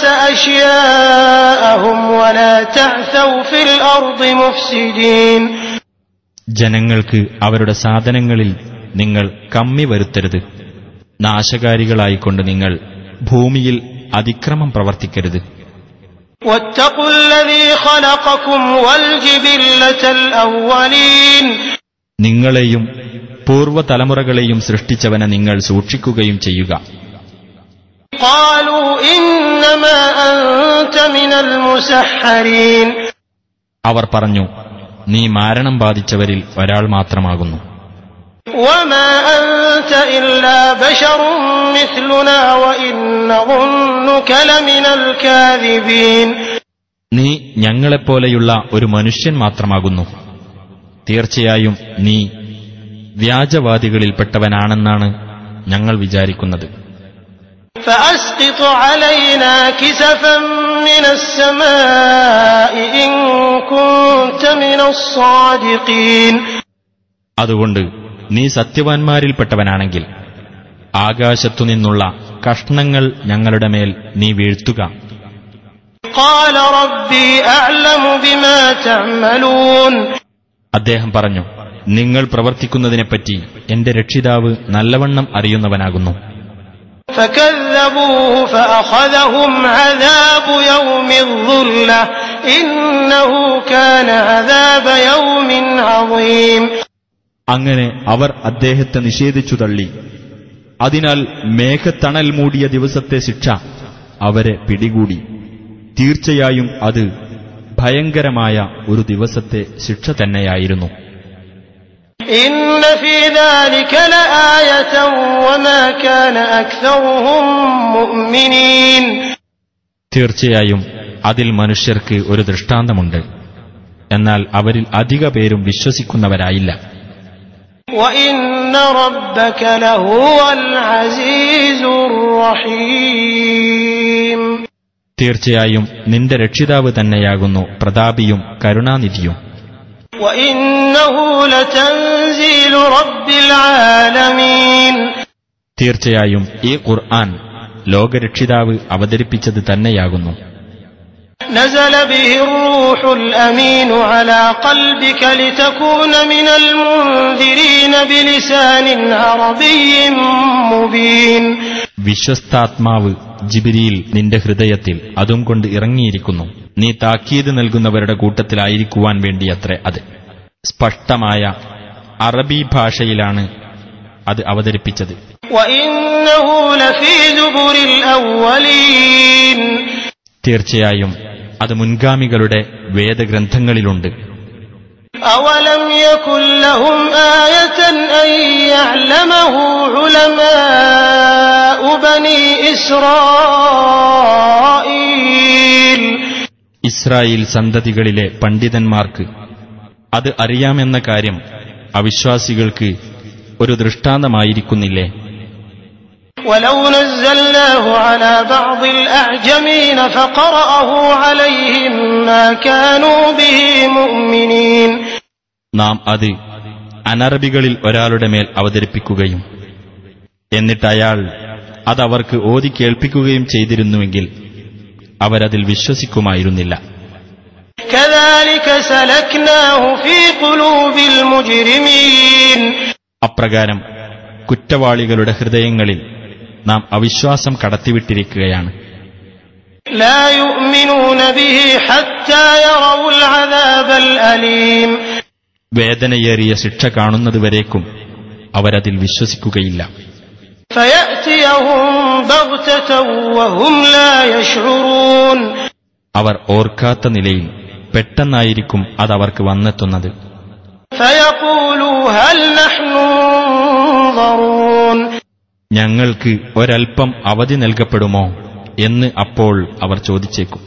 أشياءهم ولا تعثوا في الأرض مفسدين. ജനങ്ങൾക്ക് അവരുടെ സാധനങ്ങളിൽ നിങ്ങൾ കമ്മി വരുത്തരുത്. നാശകാരികളായിക്കൊണ്ട് നിങ്ങൾ ഭൂമിയിൽ അതിക്രമം പ്രവർത്തിക്കരുത്. واتقوا الذي خلقكم والجبلة الأولين. നിങ്ങളെയും പൂർവ്വതലമുറകളെയും സൃഷ്ടിച്ചവനെ നിങ്ങൾ സൂക്ഷിക്കുകയും ചെയ്യുക. قالوا إنما أنت من المسحرين. അവർ പറഞ്ഞു, നീ മാരണം ബാധിച്ചവരിൽ ഒരാൾ മാത്രമാകുന്നു. وما أنت إلا بشر مثلنا وإن نظنك لمن الكاذبين. നീ ഞങ്ങളെപ്പോലെയുള്ള ഒരു മനുഷ്യൻ മാത്രമാകുന്നു. തീർച്ചയായും നീ വ്യാജവാദികളിൽപ്പെട്ടവനാണെന്നാണ് ഞങ്ങൾ വിചാരിക്കുന്നത്. فأسقط علينا كسفا من السماء إن كنت من الصادقين. അതുകൊണ്ട് നീ സത്യവാൻമാരിൽപ്പെട്ടവനാണെങ്കിൽ ആകാശത്തുനിന്നുള്ള കഷ്ണങ്ങൾ ഞങ്ങളുടെ മേൽ നീ വീഴ്ത്തുക. قال ربي أعلم بما تعملون. അദ്ദേഹം പറഞ്ഞു, നിങ്ങൾ പ്രവർത്തിക്കുന്നതിനെപ്പറ്റി എന്റെ രക്ഷിതാവ് നല്ലവണ്ണം അറിയുന്നവനാകുന്നു. فكذبوه فأخذهم عذاب يوم الظلة إنه كان عذاب يوم عظيم. അങ്ങനെ അവർ അദ്ദേഹത്തെ നിഷേധിച്ചു തള്ളി. അതിനാൽ മേഘത്തണൽ മൂടിയ ദിവസത്തെ ശിക്ഷ അവരെ പിടികൂടി. തീർച്ചയായും അത് ഭയങ്കരമായ ഒരു ദിവസത്തെ ശിക്ഷ തന്നെയായിരുന്നു. إن في ذلك لآية وما كان أكثرهم مؤمنين. തീർച്ചയായും അതിൽ മനുഷ്യർക്ക് ഒരു ദൃഷ്ടാന്തമുണ്ട്. എന്നാൽ അവരിൽ അധിക പേരും വിശ്വസിക്കുന്നവരായില്ല. وإن ربك لهو العزيز الرحيم. തീർച്ചയായും നിന്റെ രക്ഷിതാവ് തന്നെയാകുന്നു പ്രതാപിയും കരുണാനിധിയും. وإنه لتنزيل رب العالمين. തീർച്ചയായും ഈ ഖുർആൻ ലോകരക്ഷിതാവ് അവതരിപ്പിച്ചത് തന്നെയാകുന്നു. نزل به الروح الأمين على قلبك لتكون من المنذرين بلسان عربي مبين. വിശ്വസ്താത്മാവ് ജിബ്രീൽ നിന്റെ ഹൃദയത്തിൽ അതും കൊണ്ട് ഇറങ്ങിയിരിക്കുന്നു. നീ താക്കീത് നൽകുന്നവരുടെ കൂട്ടത്തിലായിരിക്കുവാൻ വേണ്ടിയത്രേ അത്. സ്പഷ്ടമായ അറബി ഭാഷയിലാണ് അത് അവതരിപ്പിച്ചത്. وإنه لفي زبر الأولين. തീർച്ചയായും അത് മുൻഗാമികളുടെ വേദഗ്രന്ഥങ്ങളിലുണ്ട്. أولم يكن لهم آية أن يعلمه علماء بني إسرائيل. ഇസ്രായേൽ സന്തതികളിലെ പണ്ഡിതന്മാർക്ക് അത് അറിയാമെന്ന കാര്യം അവിശ്വാസികൾക്ക് ഒരു ദൃഷ്ടാന്തമായിരിക്കുന്നില്ലേ? ولو نزلناه على بعض الأعجمين فقرأه عليهم ما كانوا به مؤمنين. നാം അത് അനറബികളിൽ ഒരാളുടെ മേൽ അവതരിപ്പിക്കുകയും എന്നിട്ട് അയാൾ അതവർക്ക് ഓതി കേൾപ്പിക്കുകയും ചെയ്തിരുന്നുവെങ്കിൽ അവരതിൽ വിശ്വസിക്കുമായിരുന്നില്ല. كذلك سلكناه في قلوب المجرمين. അപ്രകാരം കുറ്റവാളികളുടെ ഹൃദയങ്ങളിൽ നാം അവിശ്വാസം കടത്തിവിട്ടിരിക്കുകയാണ്. لا يؤمنون به حتى يروا العذاب الأليم. വേദനയേറിയ ശിക്ഷ കാണുന്നതുവരേക്കും അവരതിൽ വിശ്വസിക്കുകയില്ല. فيأتيهم بغتة وهم لا يشعرون. അവർ ഓർക്കാത്ത നിലയിൽ പെട്ടെന്നായിരിക്കും അതവർക്ക് വന്നെത്തുന്നത്. فيقولوا هل نحن منظرون. ഞങ്ങൾക്ക് ഒരൽപ്പം അവധി നൽകപ്പെടുമോ എന്ന് അപ്പോൾ അവർ ചോദിച്ചേക്കും.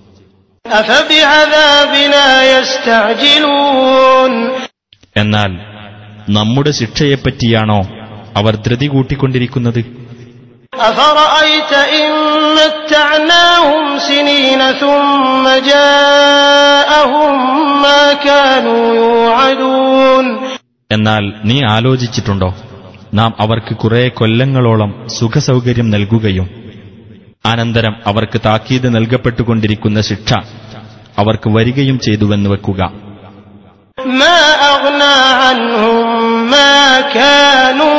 أفبعذابنا يستعجلون. എന്നാൽ നമ്മുടെ ശിക്ഷയെപ്പറ്റിയാണോ അവർ ധൃതി കൂട്ടിക്കൊണ്ടിരിക്കുന്നത്? أفرأيت إن متعناهم سنين ثم جاءهم ما كانوا يوعدون. എന്നാൽ നീ ആലോചിച്ചിട്ടുണ്ടോ, നാം അവർക്ക് കുറെ കൊല്ലങ്ങളോളം സുഖസൗകര്യം നൽകുകയും അനന്തരം അവർക്ക് താക്കീത് നൽകപ്പെട്ടുകൊണ്ടിരിക്കുന്ന ശിക്ഷ അവർക്ക് വരികയും ചെയ്തുവെന്ന് വെക്കുക. ما أغنى عنهم ما كانوا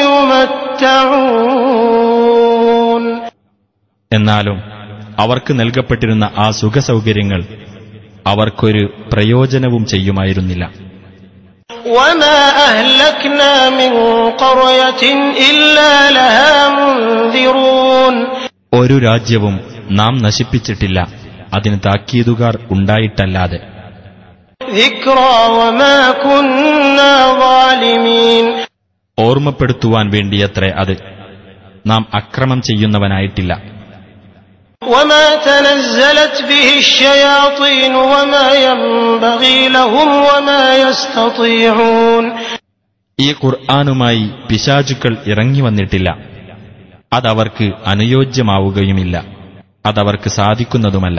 يمتعون. എന്നാലും അവർക്ക് നൽകപ്പെട്ടിരുന്ന ആ സുഖസൗകര്യങ്ങൾ അവർക്കൊരു പ്രയോജനവും ചെയ്യുമായിരുന്നില്ല. وما أهلكنا من قرية إلا لها منذرون. ഒരു രാജ്യവും നാം നശിപ്പിച്ചിട്ടില്ല അതിന് താക്കീതുകാർ ഉണ്ടായിട്ടല്ലാതെ. ذكرى وما كنا ظالمين. ഓർമ്മപ്പെടുത്തുവാൻ വേണ്ടിയത്രേ അത്, നാം അക്രമം ചെയ്യുന്നവനായിട്ടില്ല. وما تنزلت به الشياطين وما ينبغي لهم وما يستطيعون. ഈ ഖുർആനുമായി പിശാചുക്കൾ ഇറങ്ങി വന്നിട്ടില്ല, അതവർക്ക് അനുയോജ്യമാവുകയുമില്ല, അതവർക്ക് സാധിക്കുന്നതുമല്ല.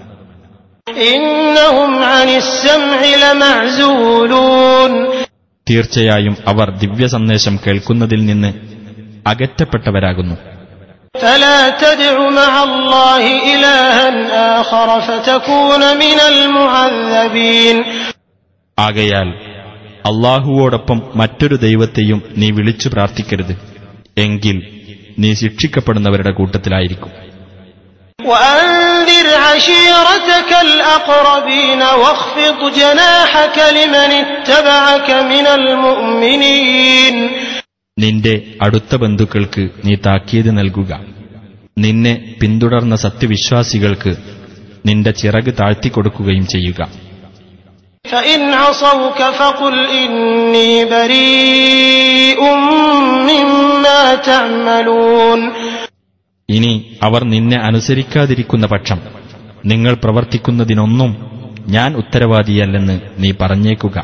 إنهم عن السمع لمعزولون. തീർച്ചയായും അവർ ദിവ്യസന്ദേശം കേൾക്കുന്നതിൽ നിന്ന് അകറ്റപ്പെട്ടവരാകുന്നു. فلا تدع مع الله إلها آخر فتكون من المعذبين. ആകയാൽ അല്ലാഹുവോടൊപ്പം മറ്റൊരു ദൈവത്തെയും നീ വിളിച്ചു പ്രാർത്ഥിക്കരുത്, എങ്കിൽ നീ ശിക്ഷിക്കപ്പെടുന്നവരുടെ കൂട്ടത്തിലായിരിക്കും. وأنذر عشيرتك الأقربين واخفض جناحك لمن اتبعك من المؤمنين. നിന്റെ അടുത്ത ബന്ധുക്കൾക്ക് നീ താക്കീത് നൽകുക, നിന്നെ പിന്തുടർന്ന സത്യവിശ്വാസികൾക്ക് നിന്റെ ചിറക് താഴ്ത്തിക്കൊടുക്കുകയും ചെയ്യുക. فإن عصوك فقل إني بريء مما تعملون. ഇനി അവർ നിന്നെ അനുസരിക്കാതിരിക്കുന്ന പക്ഷം നിങ്ങൾ പ്രവർത്തിക്കുന്നതിനൊന്നും ഞാൻ ഉത്തരവാദിയല്ലെന്ന് നീ പറഞ്ഞേക്കുക.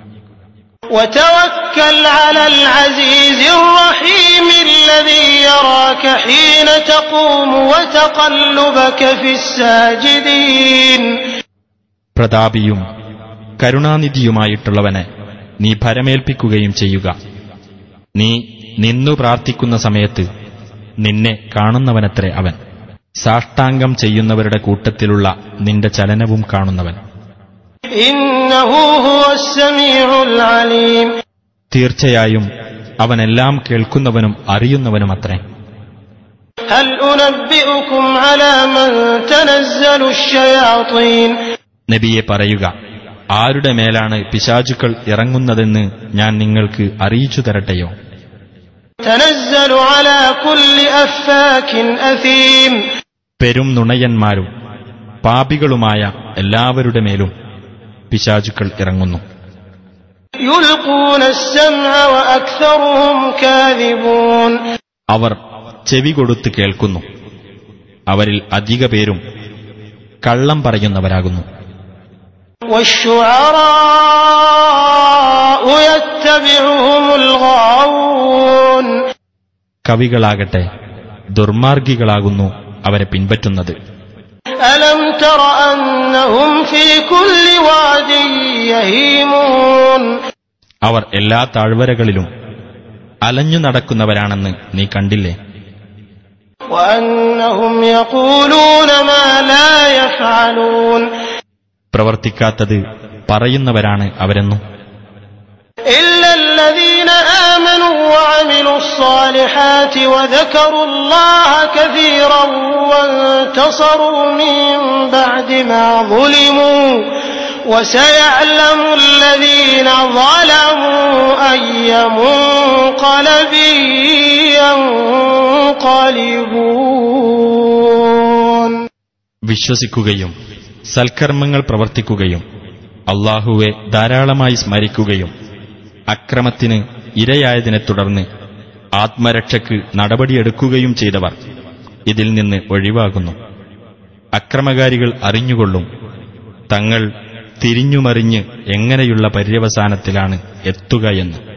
وتوكل على العزيز الرحيم الذي يراك حين تقوم وتقلبك في الساجدين. പ്രതാപിയും കരുണാനിധിയുമായിട്ടുള്ളവനെ നീ ഭരമേൽപ്പിക്കുകയും ചെയ്യുക. നീ നിന്നു പ്രാർത്ഥിക്കുന്ന സമയത്ത് നിന്നെ കാണുന്നവനത്രേ അവൻ, സാഷ്ടാംഗം ചെയ്യുന്നവരുടെ കൂട്ടത്തിലുള്ള നിന്റെ ചലനവും കാണുന്നവൻ. ഇന്നഹു ഹുവസ് സമീഉൽ അലീം. തീർച്ചയായും അവനെല്ലാം കേൾക്കുന്നവനും അറിയുന്നവനുമത്രേ. ഹൽ ഉനബ്ബിഉകും അലാ മൻ തനസ്സലു അശ്ശയാതീൻ. നബിയെ പറയുക, ആരുടെ മേലാണ് പിശാചുക്കൾ ഇറങ്ങുന്നതെന്ന് ഞാൻ നിങ്ങൾക്ക് അറിയിച്ചു തരട്ടെയോ? തനസ്സലു അലാ കുല്ലി അഫ്ഫാകിൻ അസീം. പെരും നുണയന്മാരും പാപികളുമായ എല്ലാവരുടെ മേലും പിശാചുക്കൾ ഇറങ്ങുന്നു. യുൽഖൂന അസ്സംഅ വഅക്സറുഹും കാദിബൂൻ. അവർ ചെവി കൊടുത്ത് കേൾക്കുന്നു, അവരിൽ അധിക പേരും കള്ളം പറയുന്നവരാകുന്നു. والشعراء يتبعهم الغاوون. കവികളാകട്ടെ ദുർമാർഗികളാകുന്നു അവരെ പിൻപറ്റുന്നത്. ألم تر أنهم في كل واد يهيمون. അവർ എല്ലാ താഴ്വരകളിലും അലഞ്ഞു നടക്കുന്നവരാണെന്ന് നീ കണ്ടില്ലേ? وأنهم يقولون ما لا يفعلون. പ്രവർത്തിക്കാത്തത് പറയുന്നവരാണ് അവരെന്നും. إلا الذين آمنوا وعملوا الصالحات وذكروا الله كثيرا وانتصروا من بعد ما ظلموا وسيعلم الذين ظلموا أي منقلب ينقلبون. വിശ്വസിക്കുകയും സൽക്കർമ്മങ്ങൾ പ്രവർത്തിക്കുകയും അല്ലാഹുവെ ധാരാളമായി സ്മരിക്കുകയും അക്രമത്തിന് ഇരയായതിനെ തുടർന്ന് ആത്മരക്ഷയ്ക്ക് നടപടിയെടുക്കുകയും ചെയ്തവർ ഇതിൽ നിന്ന് ഒഴിവാകുന്നു. അക്രമകാരികൾ അറിഞ്ഞുകൊള്ളും തങ്ങൾ തിരിഞ്ഞുമറിഞ്ഞ് എങ്ങനെയുള്ള പര്യവസാനത്തിലാണ് എത്തുകയെന്ന്.